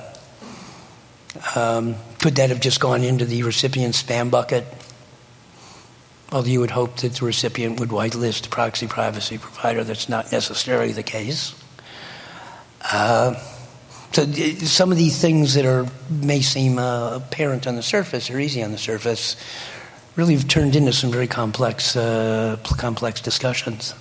could that have just gone into the recipient's spam bucket? Although you would hope that the recipient would whitelist a proxy privacy provider. That's not necessarily the case. So some of these things that may seem apparent on the surface or easy on the surface really have turned into some very complex discussions.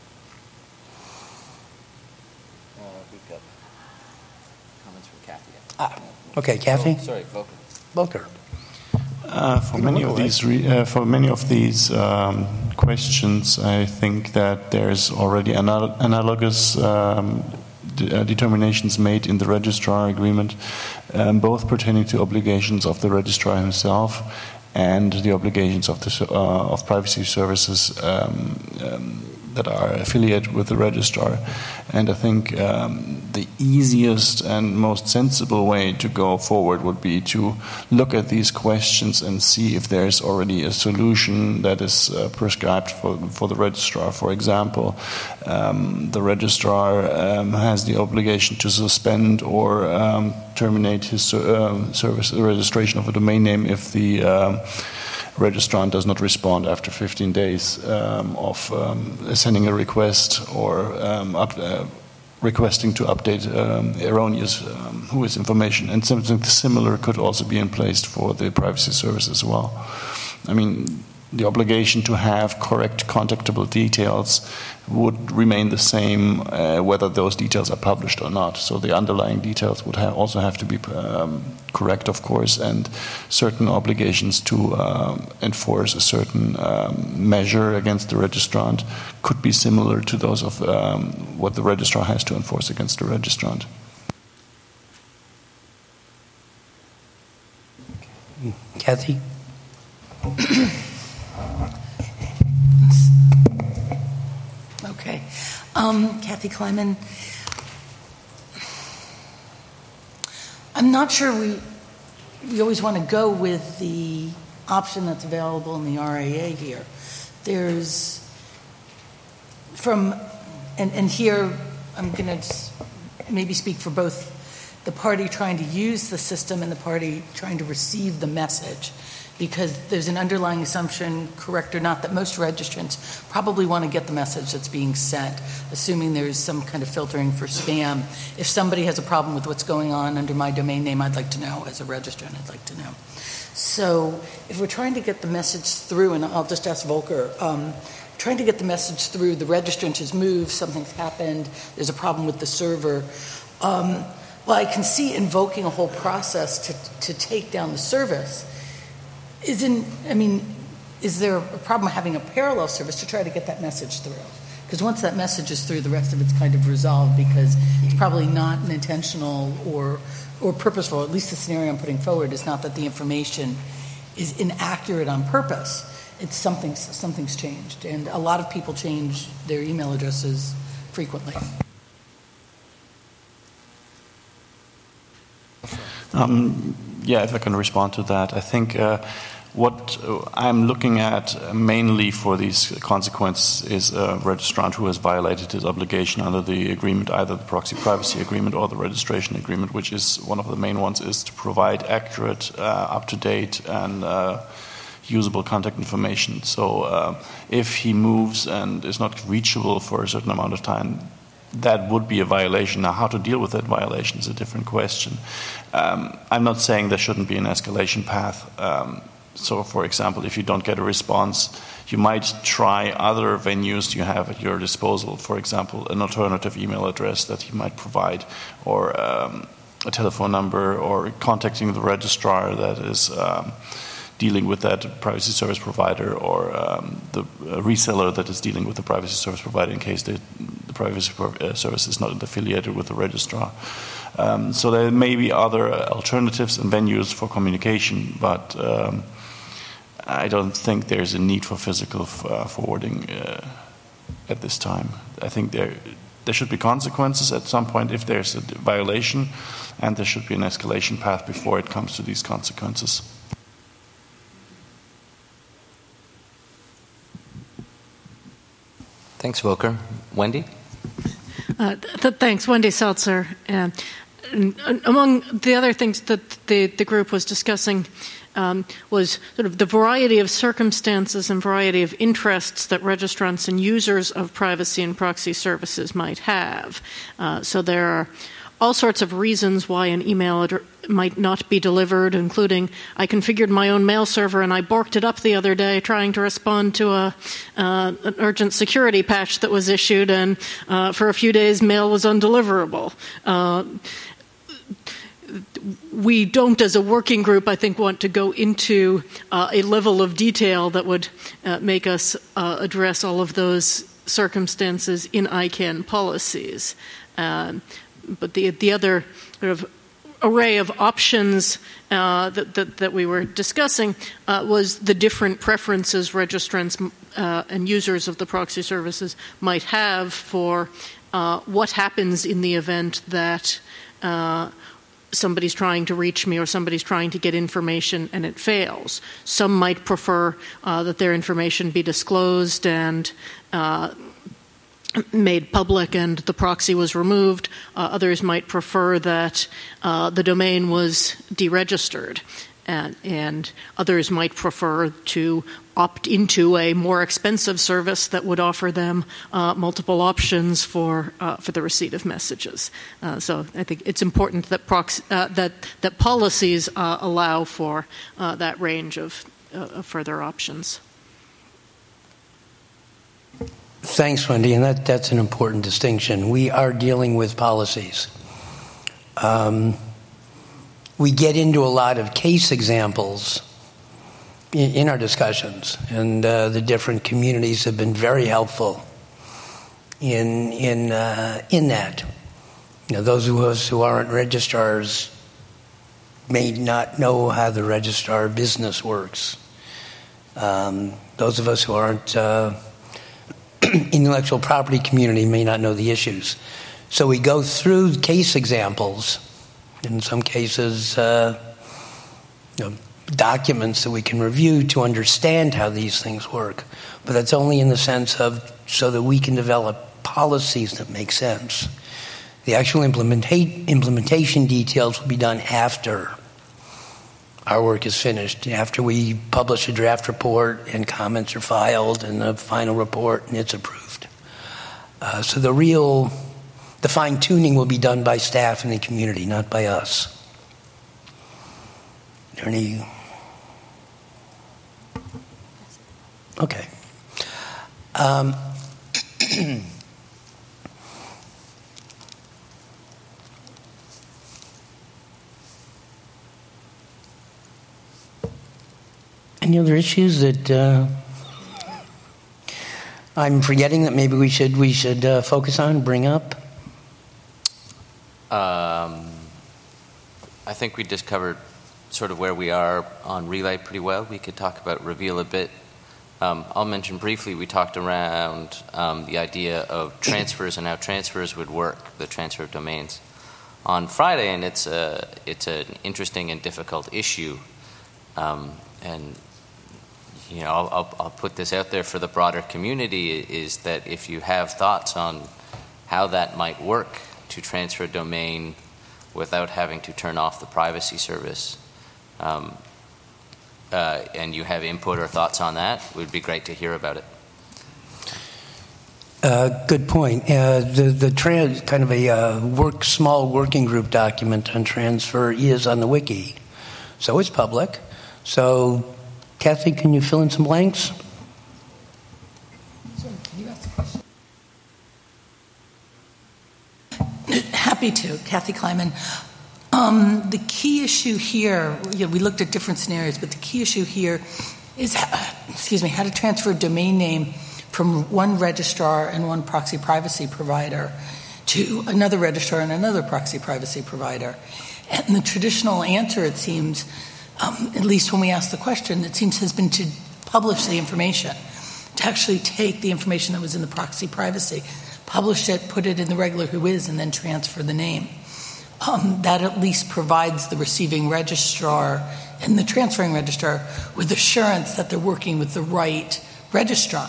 We've got comments from Kathy. Okay, Kathy? Oh, sorry, Volker. For many of these questions, I think that there's already analogous determinations made in the registrar agreement, both pertaining to obligations of the registrar himself and the obligations of privacy services that are affiliated with the registrar. And I think the easiest and most sensible way to go forward would be to look at these questions and see if there's already a solution that is prescribed for the registrar. For example, the registrar has the obligation to suspend or terminate his registration of a domain name if the registrant does not respond after 15 days of sending a request or requesting to update erroneous WHOIS information. And something similar could also be in place for the privacy service as well. I mean, the obligation to have correct contactable details would remain the same whether those details are published or not. So the underlying details would also have to be correct, of course, and certain obligations to enforce a certain measure against the registrant could be similar to those of what the registrar has to enforce against the registrant. Kathy? Okay. Kathy Kleiman. I'm not sure we always want to go with the option that's available in the RAA here. There's and here I'm going to maybe speak for both the party trying to use the system and the party trying to receive the message. because there's an underlying assumption, correct or not, that most registrants probably want to get the message that's being sent, assuming there's some kind of filtering for spam. If somebody has a problem with what's going on under my domain name, I'd like to know. As a registrant, I'd like to know. So if we're trying to get the message through, and I'll just ask Volker, trying to get the message through, the registrant has moved, something's happened, there's a problem with the server. Well, I can see invoking a whole process to take down the service. Is there a problem having a parallel service to try to get that message through? Because once that message is through, the rest of it's kind of resolved, because it's probably not an intentional or purposeful. At least the scenario I'm putting forward is not that the information is inaccurate on purpose. It's something's changed, and a lot of people change their email addresses frequently. If I can respond to that, I think what I'm looking at mainly for these consequences is a registrant who has violated his obligation under the agreement, either the proxy privacy agreement or the registration agreement, which is one of the main ones, is to provide accurate, up-to-date, and usable contact information. So if he moves and is not reachable for a certain amount of time, that would be a violation. Now, how to deal with that violation is a different question. I'm not saying there shouldn't be an escalation path. So, for example, if you don't get a response, you might try other venues you have at your disposal. For example, an alternative email address that you might provide, or a telephone number, or contacting the registrar that is dealing with that privacy service provider, or the reseller that is dealing with the privacy service provider in case the privacy service is not affiliated with the registrar. So there may be other alternatives and venues for communication, but I don't think there's a need for physical forwarding at this time. I think there should be consequences at some point if there's a violation, and there should be an escalation path before it comes to these consequences. Thanks, Volker. Wendy? Thanks, Wendy Seltzer. Among the other things that the group was discussing was sort of the variety of circumstances and variety of interests that registrants and users of privacy and proxy services might have. So there are all sorts of reasons why an email might not be delivered, including I configured my own mail server and I borked it up the other day trying to respond to an urgent security patch that was issued, and for a few days mail was undeliverable. We don't, as a working group, I think, want to go into a level of detail that would make us address all of those circumstances in ICANN policies. But the other sort of array of options that we were discussing was the different preferences registrants and users of the proxy services might have for what happens in the event that somebody's trying to reach me or somebody's trying to get information and it fails. Some might prefer that their information be disclosed and made public and the proxy was removed. Others might prefer that the domain was deregistered. And others might prefer to opt into a more expensive service that would offer them multiple options for the receipt of messages. So I think it's important that that policies allow for that range of further options. Thanks, Wendy, and that's an important distinction. We are dealing with policies. We get into a lot of case examples in our discussions, and the different communities have been very helpful in that. You know, those of us who aren't registrars may not know how the registrar business works. Those of us who aren't intellectual property community may not know the issues. So we go through case examples. In some cases, documents that we can review to understand how these things work. But that's only in the sense of so that we can develop policies that make sense. The actual implementation details will be done after our work is finished. After we publish a draft report and comments are filed and the final report and it's approved. So the fine-tuning will be done by staff and the community, not by us. Are there any? Okay. Any other issues that I'm forgetting that maybe we should focus on, bring up? I think we just covered sort of where we are on Relay pretty well. We could talk about Reveal a bit. I'll mention briefly, we talked around the idea of transfers and how transfers would work, the transfer of domains, on Friday, and it's an interesting and difficult issue. And you know, I'll put this out there for the broader community, is that if you have thoughts on how that might work to transfer a domain without having to turn off the privacy service, and you have input or thoughts on that, it would be great to hear about it. Good point. The kind of a small working group document on transfer is on the wiki, so it's public. So, Kathy, can you fill in some blanks? Happy to. Kathy Kleiman. The key issue here, we looked at different scenarios, but the key issue here is, how to transfer a domain name from one registrar and one proxy privacy provider to another registrar and another proxy privacy provider. And the traditional answer, it seems, at least when we ask the question, it seems has been to publish the information, to actually take the information that was in the proxy privacy, publish it, put it in the regular WHOIS, and then transfer the name. That at least provides the receiving registrar and the transferring registrar with assurance that they're working with the right registrant.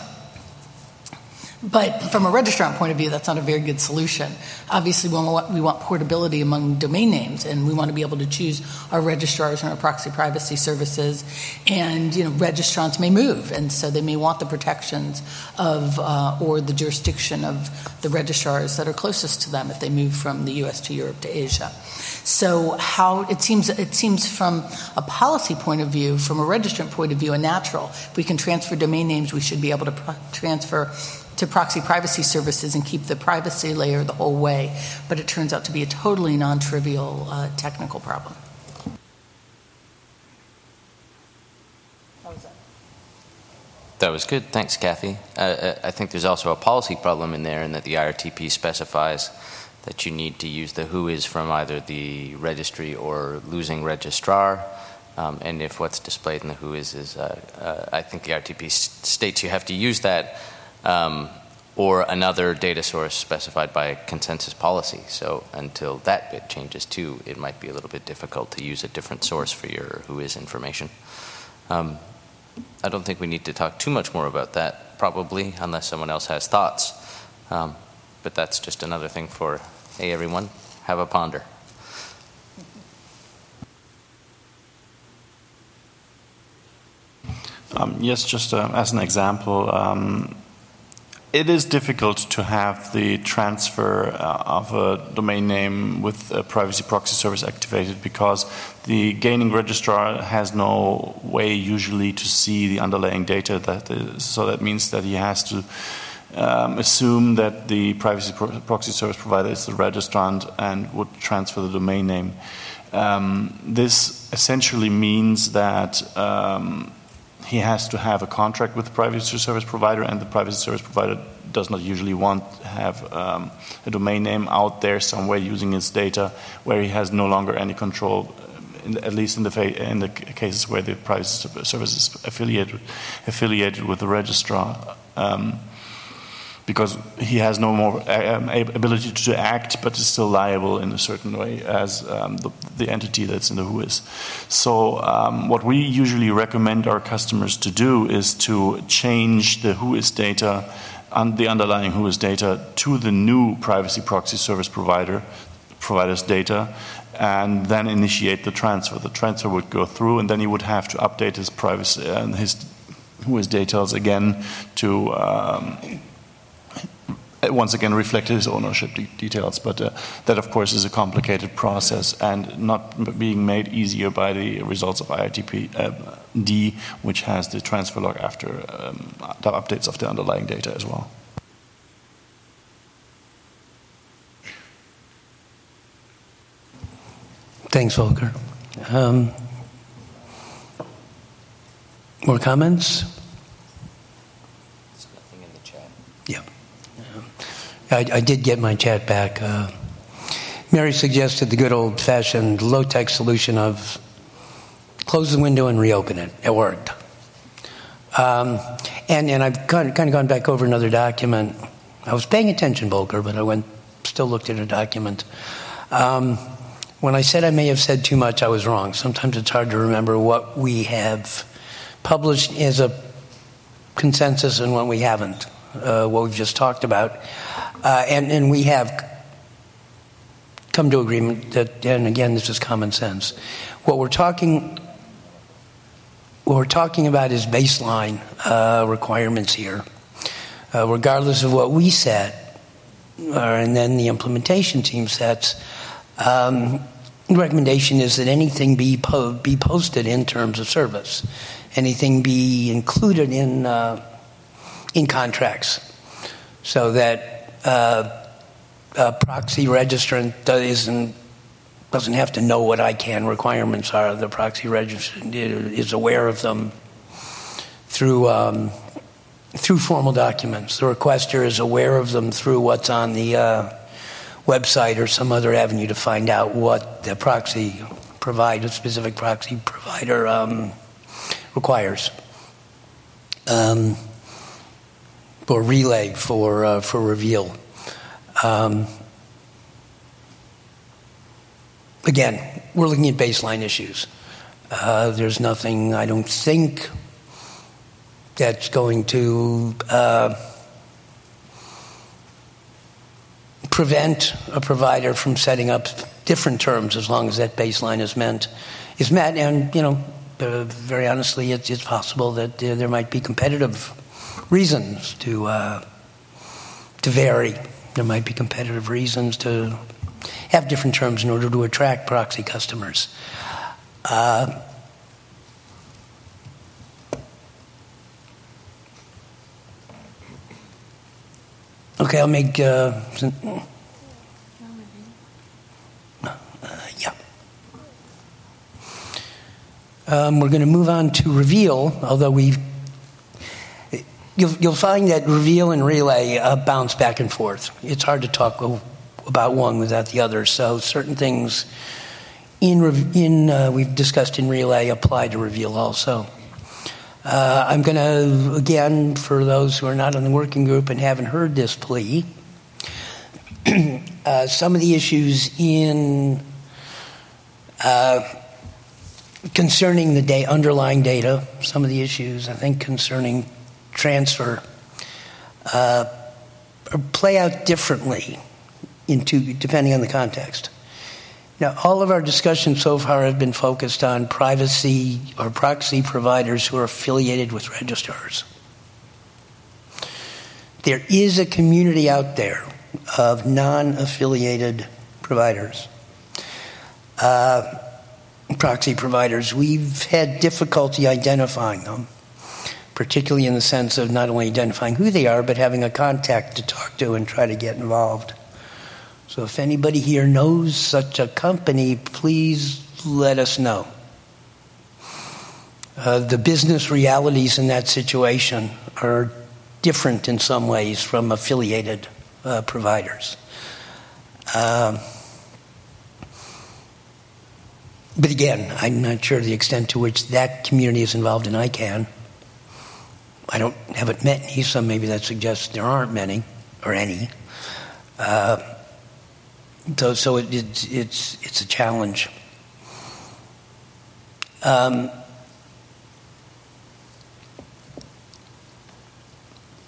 But from a registrant point of view, that's not a very good solution. Obviously, we want portability among domain names, and we want to be able to choose our registrars and our proxy privacy services. And registrants may move, and so they may want the protections of or the jurisdiction of the registrars that are closest to them if they move from the U.S. to Europe to Asia. So it seems from a policy point of view, from a registrant point of view, a natural. If we can transfer domain names, we should be able to transfer to proxy privacy services and keep the privacy layer the whole way. But it turns out to be a totally non-trivial technical problem. How was that? That was good. Thanks, Kathy. I think there's also a policy problem in there, in that the IRTP specifies that you need to use the WHOIS from either the registry or losing registrar. And if what's displayed in the WHOIS is, I think the IRTP states you have to use that, or another data source specified by consensus policy. So until that bit changes too, it might be a little bit difficult to use a different source for your WHOIS information. I don't think we need to talk too much more about that, probably, unless someone else has thoughts. But that's just another thing for, hey everyone, have a ponder. Yes, just as an example, it is difficult to have the transfer of a domain name with a privacy proxy service activated, because the gaining registrar has no way usually to see the underlying data. So that means that he has to assume that the privacy proxy service provider is the registrant and would transfer the domain name. This essentially means that he has to have a contract with the privacy service provider, and the privacy service provider does not usually want to have a domain name out there somewhere using his data where he has no longer any control, at least in the cases where the privacy service is affiliated with the registrar. Because he has no more ability to act, but is still liable in a certain way as the entity that's in the WHOIS. So what we usually recommend our customers to do is to change the WHOIS data, the underlying WHOIS data, to the new privacy proxy service provider's data, and then initiate the transfer. The transfer would go through, and then he would have to update his privacy and his details again to once again reflect his ownership details. But that, of course, is a complicated process and not being made easier by the results of IITP-D, which has the transfer log after the updates of the underlying data as well. Thanks, Volker. More comments? There's nothing in the chat. Yeah. I did get my chat back. Mary suggested the good old-fashioned low-tech solution of close the window and reopen it. It worked. And I've kind of gone back over another document. I was paying attention, Volker, but I still looked at a document. When I said I may have said too much, I was wrong. Sometimes it's hard to remember what we have published as a consensus and what we haven't, what we've just talked about. And we have come to agreement that, and again, this is common sense. What we're talking about is baseline requirements here, regardless of what we set, and then the implementation team sets. The recommendation is that anything be posted in terms of service, anything be included in contracts, so that a proxy registrant doesn't have to know what ICANN requirements are. The proxy registrant is aware of them through formal documents. The requester is aware of them through what's on the website or some other avenue to find out what the proxy provider, specific proxy provider requires. For Relay, for Reveal. Again, we're looking at baseline issues. There's nothing, I don't think, that's going to prevent a provider from setting up different terms as long as that baseline is met. And, very honestly, it's possible that there might be competitive reasons to vary. There might be competitive reasons to have different terms in order to attract proxy customers. Okay, I'll make... yeah. We're going to move on to Reveal, although you'll find that Reveal and Relay bounce back and forth. It's hard to talk about one without the other. So certain things we've discussed in Relay apply to Reveal also. I'm going to, again, for those who are not in the working group and haven't heard this plea, some of the issues concerning the underlying data, some of the issues, I think, concerning transfer play out differently depending on the context. Now, all of our discussions so far have been focused on privacy or proxy providers who are affiliated with registrars. There is a community out there of non-affiliated providers, proxy providers. We've had difficulty identifying them, particularly in the sense of not only identifying who they are, but having a contact to talk to and try to get involved. So if anybody here knows such a company, please let us know. The business realities in that situation are different in some ways from affiliated providers. But again, I'm not sure the extent to which that community is involved in ICANN. I haven't met any, so maybe that suggests there aren't many or any. So it's a challenge.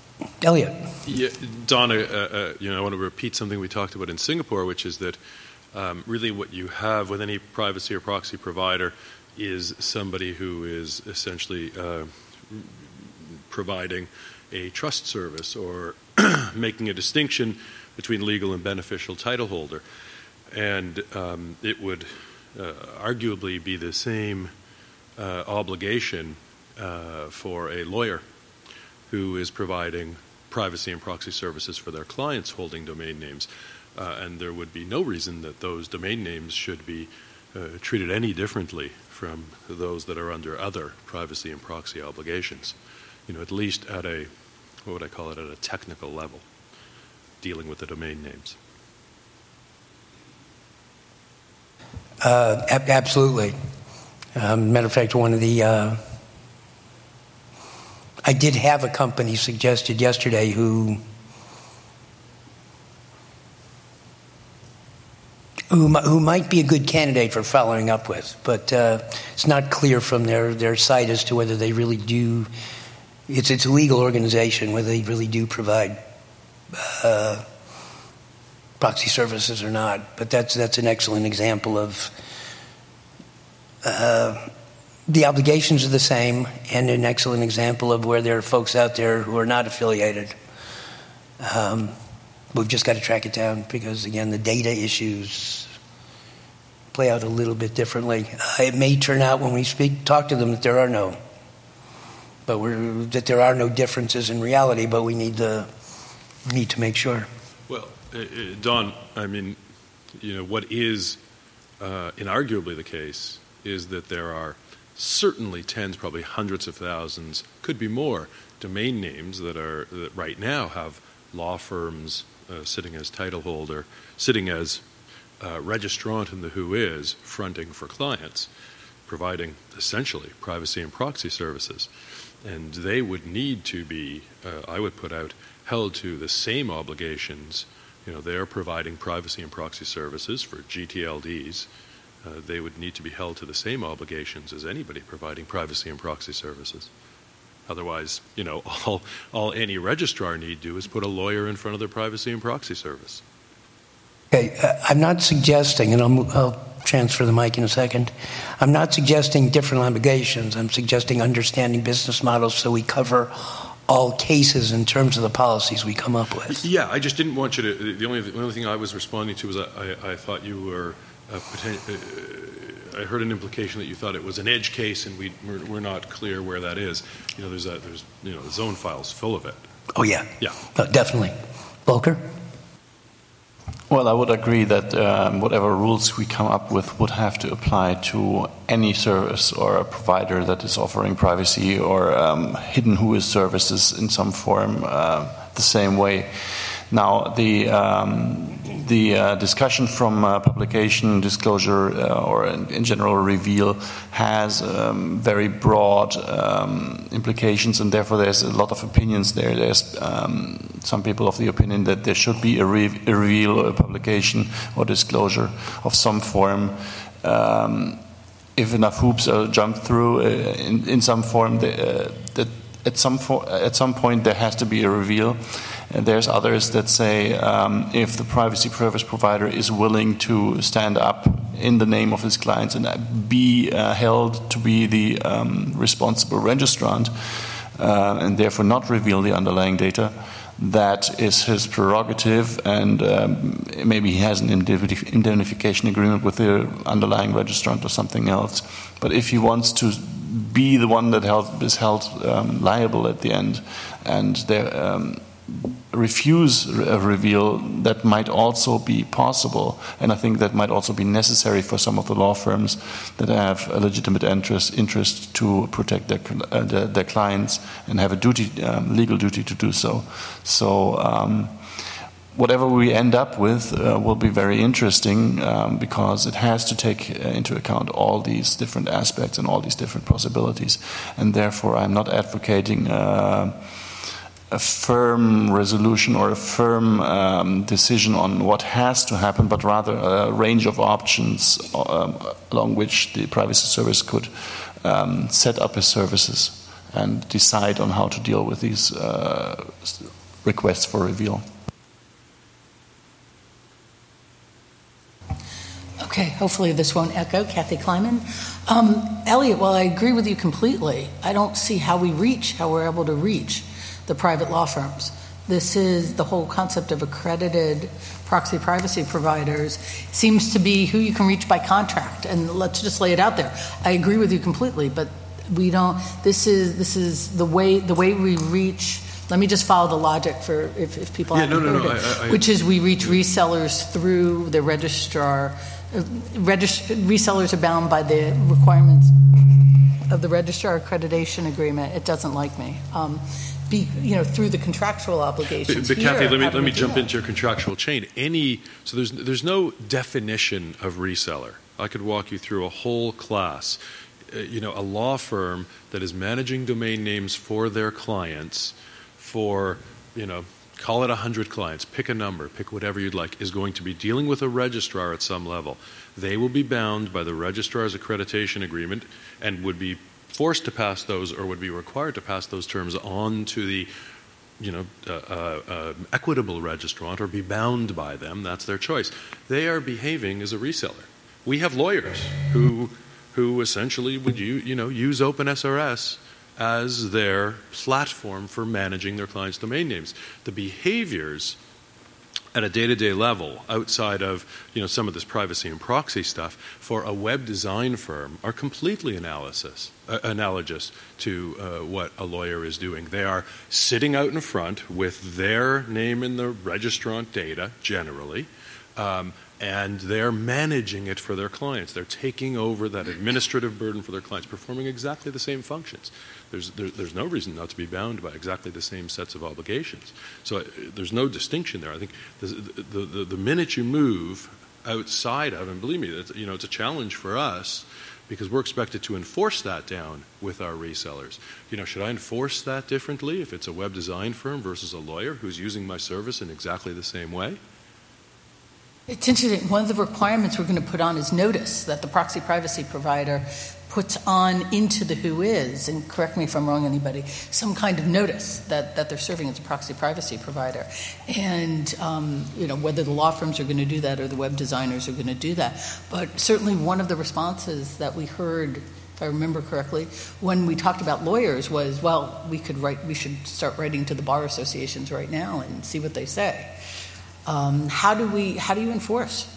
Elliot. Yeah, Donna, I want to repeat something we talked about in Singapore, which is that Really what you have with any privacy or proxy provider is somebody who is essentially providing a trust service or making a distinction between legal and beneficial title holder. And it would arguably be the same obligation for a lawyer who is providing privacy and proxy services for their clients holding domain names. And there would be no reason that those domain names should be treated any differently from those that are under other privacy and proxy obligations. At least at a, what would I call it, at a technical level, dealing with the domain names. Absolutely. Matter of fact, one of the I did have a company suggested yesterday who might be a good candidate for following up with, but it's not clear from their site as to whether they really do. It's a legal organization, whether they really do provide proxy services or not. But that's an excellent example of the obligations are the same, and an excellent example of where there are folks out there who are not affiliated. We've just got to track it down because, again, the data issues play out a little bit differently. It may turn out when we talk to them that there are no differences in reality, but we need to make sure. Well, Don, I mean, what is inarguably the case is that there are certainly tens, probably hundreds of thousands, could be more, domain names that right now have law firms sitting as title holder, sitting as registrant in the WHOIS, fronting for clients, providing essentially privacy and proxy services. And they would need to be, I would put out, held to the same obligations. They're providing privacy and proxy services for GTLDs. They would need to be held to the same obligations as anybody providing privacy and proxy services. Otherwise, all any registrar need to do is put a lawyer in front of their privacy and proxy service. Okay, I'm not suggesting, and I'll transfer the mic in a second, I'm not suggesting different obligations. I'm suggesting understanding business models so we cover all cases in terms of the policies we come up with. Yeah, I just didn't want you to. The only thing I was responding to was I thought you were. I heard an implication that you thought it was an edge case, and we're not clear where that is. There's the zone files full of it. Oh yeah, yeah, definitely. Volker? Well, I would agree that whatever rules we come up with would have to apply to any service or a provider that is offering privacy or hidden WHOIS services in some form the same way. Now, the discussion from publication, disclosure, or in general reveal has very broad implications, and therefore there's a lot of opinions there. There's some people of the opinion that there should be a reveal or a publication or disclosure of some form. If enough hoops are jumped through in some form, that at some point there has to be a reveal. And there's others that say if the privacy service provider is willing to stand up in the name of his clients and be held to be the responsible registrant and therefore not reveal the underlying data, that is his prerogative, and maybe he has an indemnification agreement with the underlying registrant or something else. But if he wants to be the one that is held liable at the end and refuse a reveal, that might also be possible, and I think that might also be necessary for some of the law firms that have a legitimate interest to protect their clients and have a legal duty to do so. So whatever we end up with will be very interesting because it has to take into account all these different aspects and all these different possibilities, and therefore I'm not advocating a firm resolution or a firm decision on what has to happen, but rather a range of options along which the privacy service could set up his services and decide on how to deal with these requests for reveal. Okay, hopefully this won't echo. Kathy Kleiman. Elliot, while I agree with you completely, I don't see how we're able to reach the private law firms. This is the whole concept of accredited proxy privacy providers seems to be who you can reach by contract. And let's just lay it out there. I agree with you completely, but we don't, this is the way we reach. Let me just follow the logic for if people haven't heard it, which is we reach resellers through the registrar. Resellers are bound by the requirements of the registrar accreditation agreement. It doesn't like me. Through the contractual obligations. But Kathy, let me jump into your contractual chain. So there's no definition of reseller. I could walk you through a whole class. A law firm that is managing domain names for their clients for, call it 100 clients, pick a number, pick whatever you'd like, is going to be dealing with a registrar at some level. They will be bound by the registrar's accreditation agreement and would be forced to pass those or would be required to pass those terms on to the equitable registrant or be bound by them. That's their choice. They are behaving as a reseller. We have lawyers who essentially would use OpenSRS as their platform for managing their clients' domain names. The behaviors at a day-to-day level, outside of some of this privacy and proxy stuff, for a web design firm are completely analogous to what a lawyer is doing. They are sitting out in front with their name in the registrant data, generally, and they're managing it for their clients. They're taking over that administrative burden for their clients, performing exactly the same functions. There's no reason not to be bound by exactly the same sets of obligations. So there's no distinction there. I think the minute you move outside of, and believe me, it's a challenge for us because we're expected to enforce that down with our resellers. Should I enforce that differently if it's a web design firm versus a lawyer who's using my service in exactly the same way? It's interesting. One of the requirements we're going to put on is notice that the proxy privacy provider puts on into the WHOIS, and correct me if I'm wrong, anybody, some kind of notice that they're serving as a proxy privacy provider. And, whether the law firms are going to do that or the web designers are going to do that. But certainly one of the responses that we heard, if I remember correctly, when we talked about lawyers was, well, we should start writing to the bar associations right now and see what they say. How do you enforce?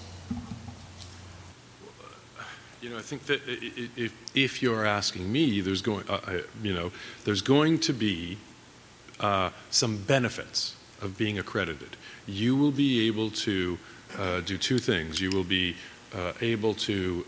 I think that if you're asking me, there's going to be some benefits of being accredited. You will be able to do two things. You will be able to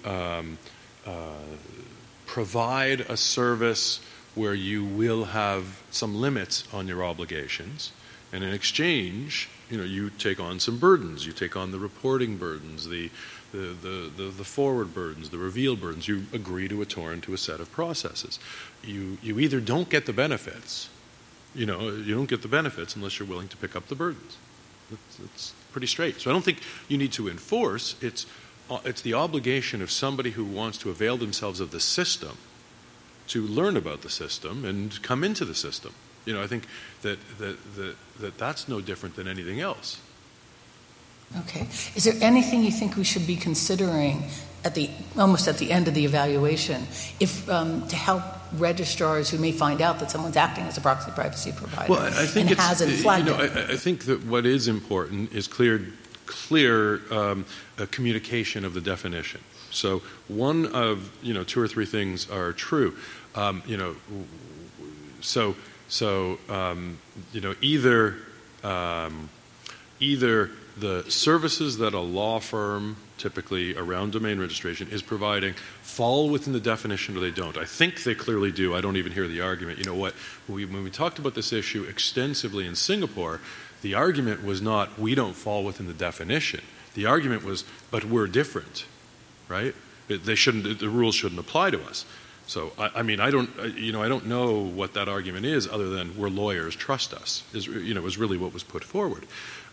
provide a service where you will have some limits on your obligations, and in exchange, you take on some burdens. You take on the reporting burdens, the forward burdens, the reveal burdens. You agree to a set of processes. You either don't get the benefits, you don't get the benefits unless you're willing to pick up the burdens. It's pretty straight. So I don't think you need to enforce. It's the obligation of somebody who wants to avail themselves of the system to learn about the system and come into the system. I think that's no different than anything else. Okay. Is there anything you think we should be considering almost at the end of the evaluation, to help registrars who may find out that someone's acting as a proxy privacy provider and hasn't flagged it? I think that what is important is clear communication of the definition. So one of two or three things are true. Either the services that a law firm, typically around domain registration, is providing fall within the definition or they don't. I think they clearly do. I don't even hear the argument. When we talked about this issue extensively in Singapore, the argument was not we don't fall within the definition. The argument was, but we're different, right? The rules shouldn't apply to us. So I don't know what that argument is other than we're lawyers, trust us. Is really what was put forward.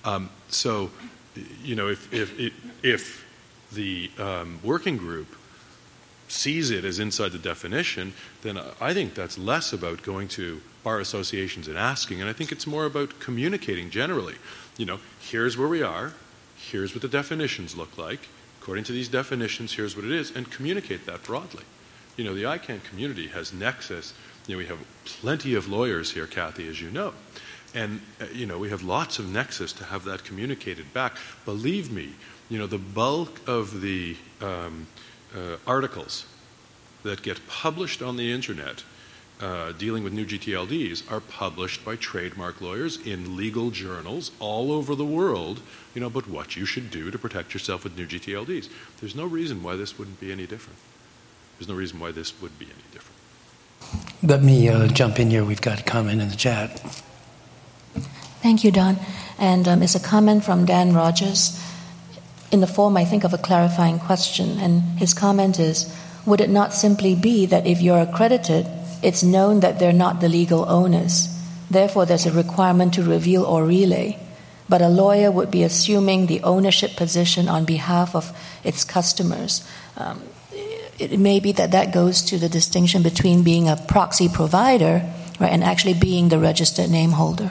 If the working group sees it as inside the definition, then I think that's less about going to bar associations and asking, and I think it's more about communicating generally. Here's where we are. Here's what the definitions look like. according to these definitions, here's what it is, and communicate that broadly. The ICANN community has nexus. We have plenty of lawyers here, Kathy, as you know. And, we have lots of nexus to have that communicated back. Believe me, the bulk of the articles that get published on the Internet dealing with new GTLDs are published by trademark lawyers in legal journals all over the world, but what you should do to protect yourself with new GTLDs. There's no reason why this wouldn't be any different. There's no reason why this would be any different. Let me jump in here. We've got a comment in the chat. Thank you, Don. And it's a comment from Dan Rogers in the form, I think, of a clarifying question. And his comment is, would it not simply be that if you're accredited, it's known that they're not the legal owners? Therefore, there's a requirement to reveal or relay. But a lawyer would be assuming the ownership position on behalf of its customers. It may be that goes to the distinction between being a proxy provider, right, and actually being the registered name holder.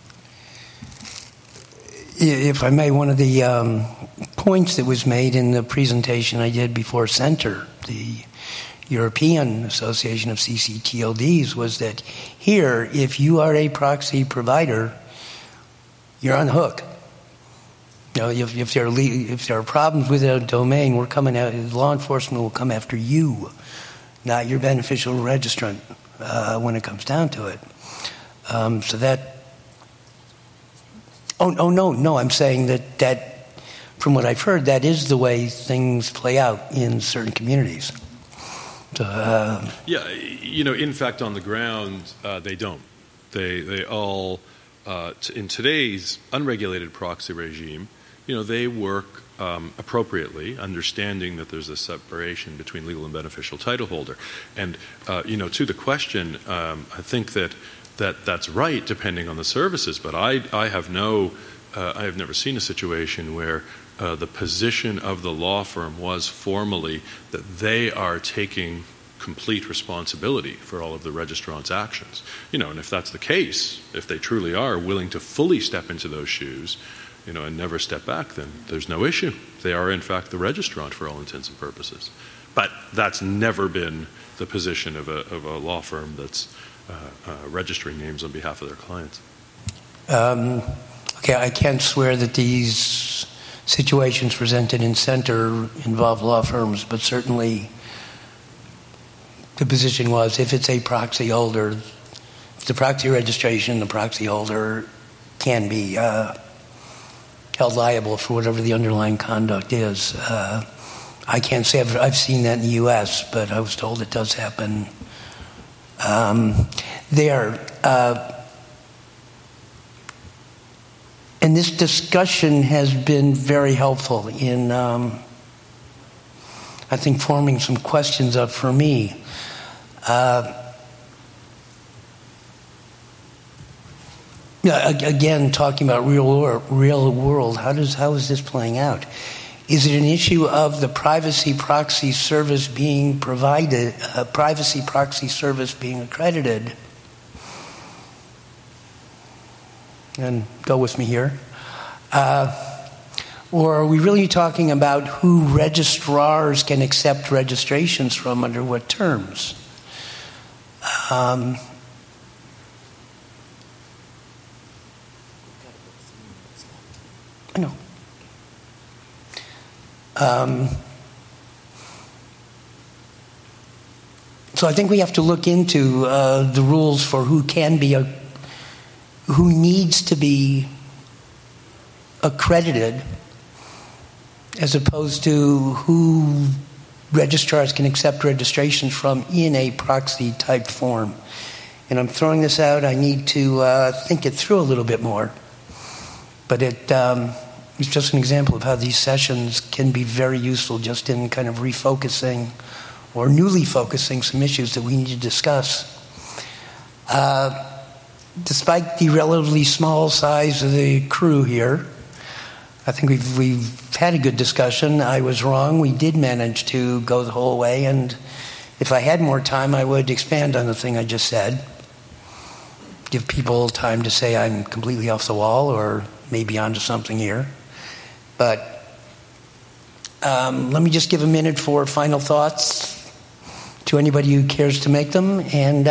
If I may, one of the points that was made in the presentation I did before Center, the European Association of CCTLDs, was that here, if you are a proxy provider, you're on the hook. If there are problems with a domain, we're coming out. Law enforcement will come after you, not your beneficial registrant, when it comes down to it. So that. No. I'm saying that from what I've heard, that is the way things play out in certain communities. So, in fact, on the ground, they don't. They all, in today's unregulated proxy regime, they work appropriately, understanding that there's a separation between legal and beneficial title holder. And, to the question, I think that's right, depending on the services. But I have never seen a situation where the position of the law firm was formally that they are taking complete responsibility for all of the registrant's actions. And if that's the case, if they truly are willing to fully step into those shoes, and never step back, then there's no issue. They are, in fact, the registrant for all intents and purposes. But that's never been the position of a law firm that's registering names on behalf of their clients. Okay, I can't swear that these situations presented in Center involve law firms, but certainly the position was if it's a proxy holder, if the proxy registration, the proxy holder can be held liable for whatever the underlying conduct is. I can't say I've seen that in the U.S., but I was told it does happen there. And this discussion has been very helpful in, I think, forming some questions up for me. Again, talking about real world, how is this playing out? Is it an issue of the privacy proxy service being provided, privacy proxy service being accredited? And go with me here. Or are we really talking about who registrars can accept registrations from under what terms? I know. So I think we have to look into the rules for who needs to be accredited, as opposed to who registrars can accept registrations from in a proxy type form. And I'm throwing this out. I need to think it through a little bit more. But it's just an example of how these sessions can be very useful just in kind of refocusing or newly focusing some issues that we need to discuss. Despite the relatively small size of the crew here, I think we've had a good discussion. I was wrong. We did manage to go the whole way, and if I had more time, I would expand on the thing I just said. Give people time to say I'm completely off the wall or maybe onto something here. But Let me just give a minute for final thoughts to anybody who cares to make them. And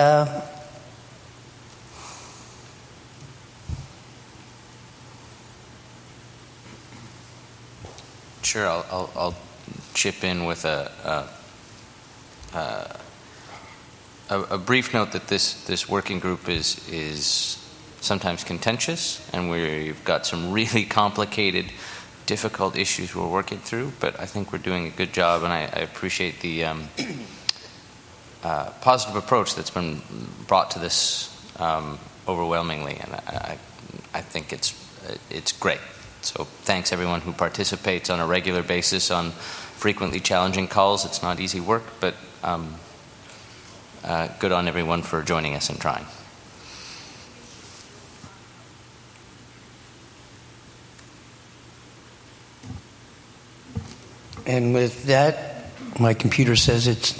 sure, I'll chip in with a brief note that this working group is sometimes contentious, and we've got some really complicated, difficult issues we're working through, but I think we're doing a good job, and I appreciate the positive approach that's been brought to this overwhelmingly, and I think it's great. So thanks everyone who participates on a regular basis on frequently challenging calls. It's not easy work, but good on everyone for joining us and trying. And with that, my computer says it's,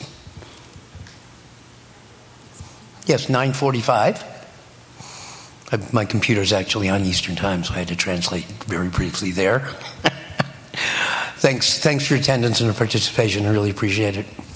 yes, 9:45. My computer's actually on Eastern Time, so I had to translate very briefly there. Thanks for your attendance and your participation. I really appreciate it.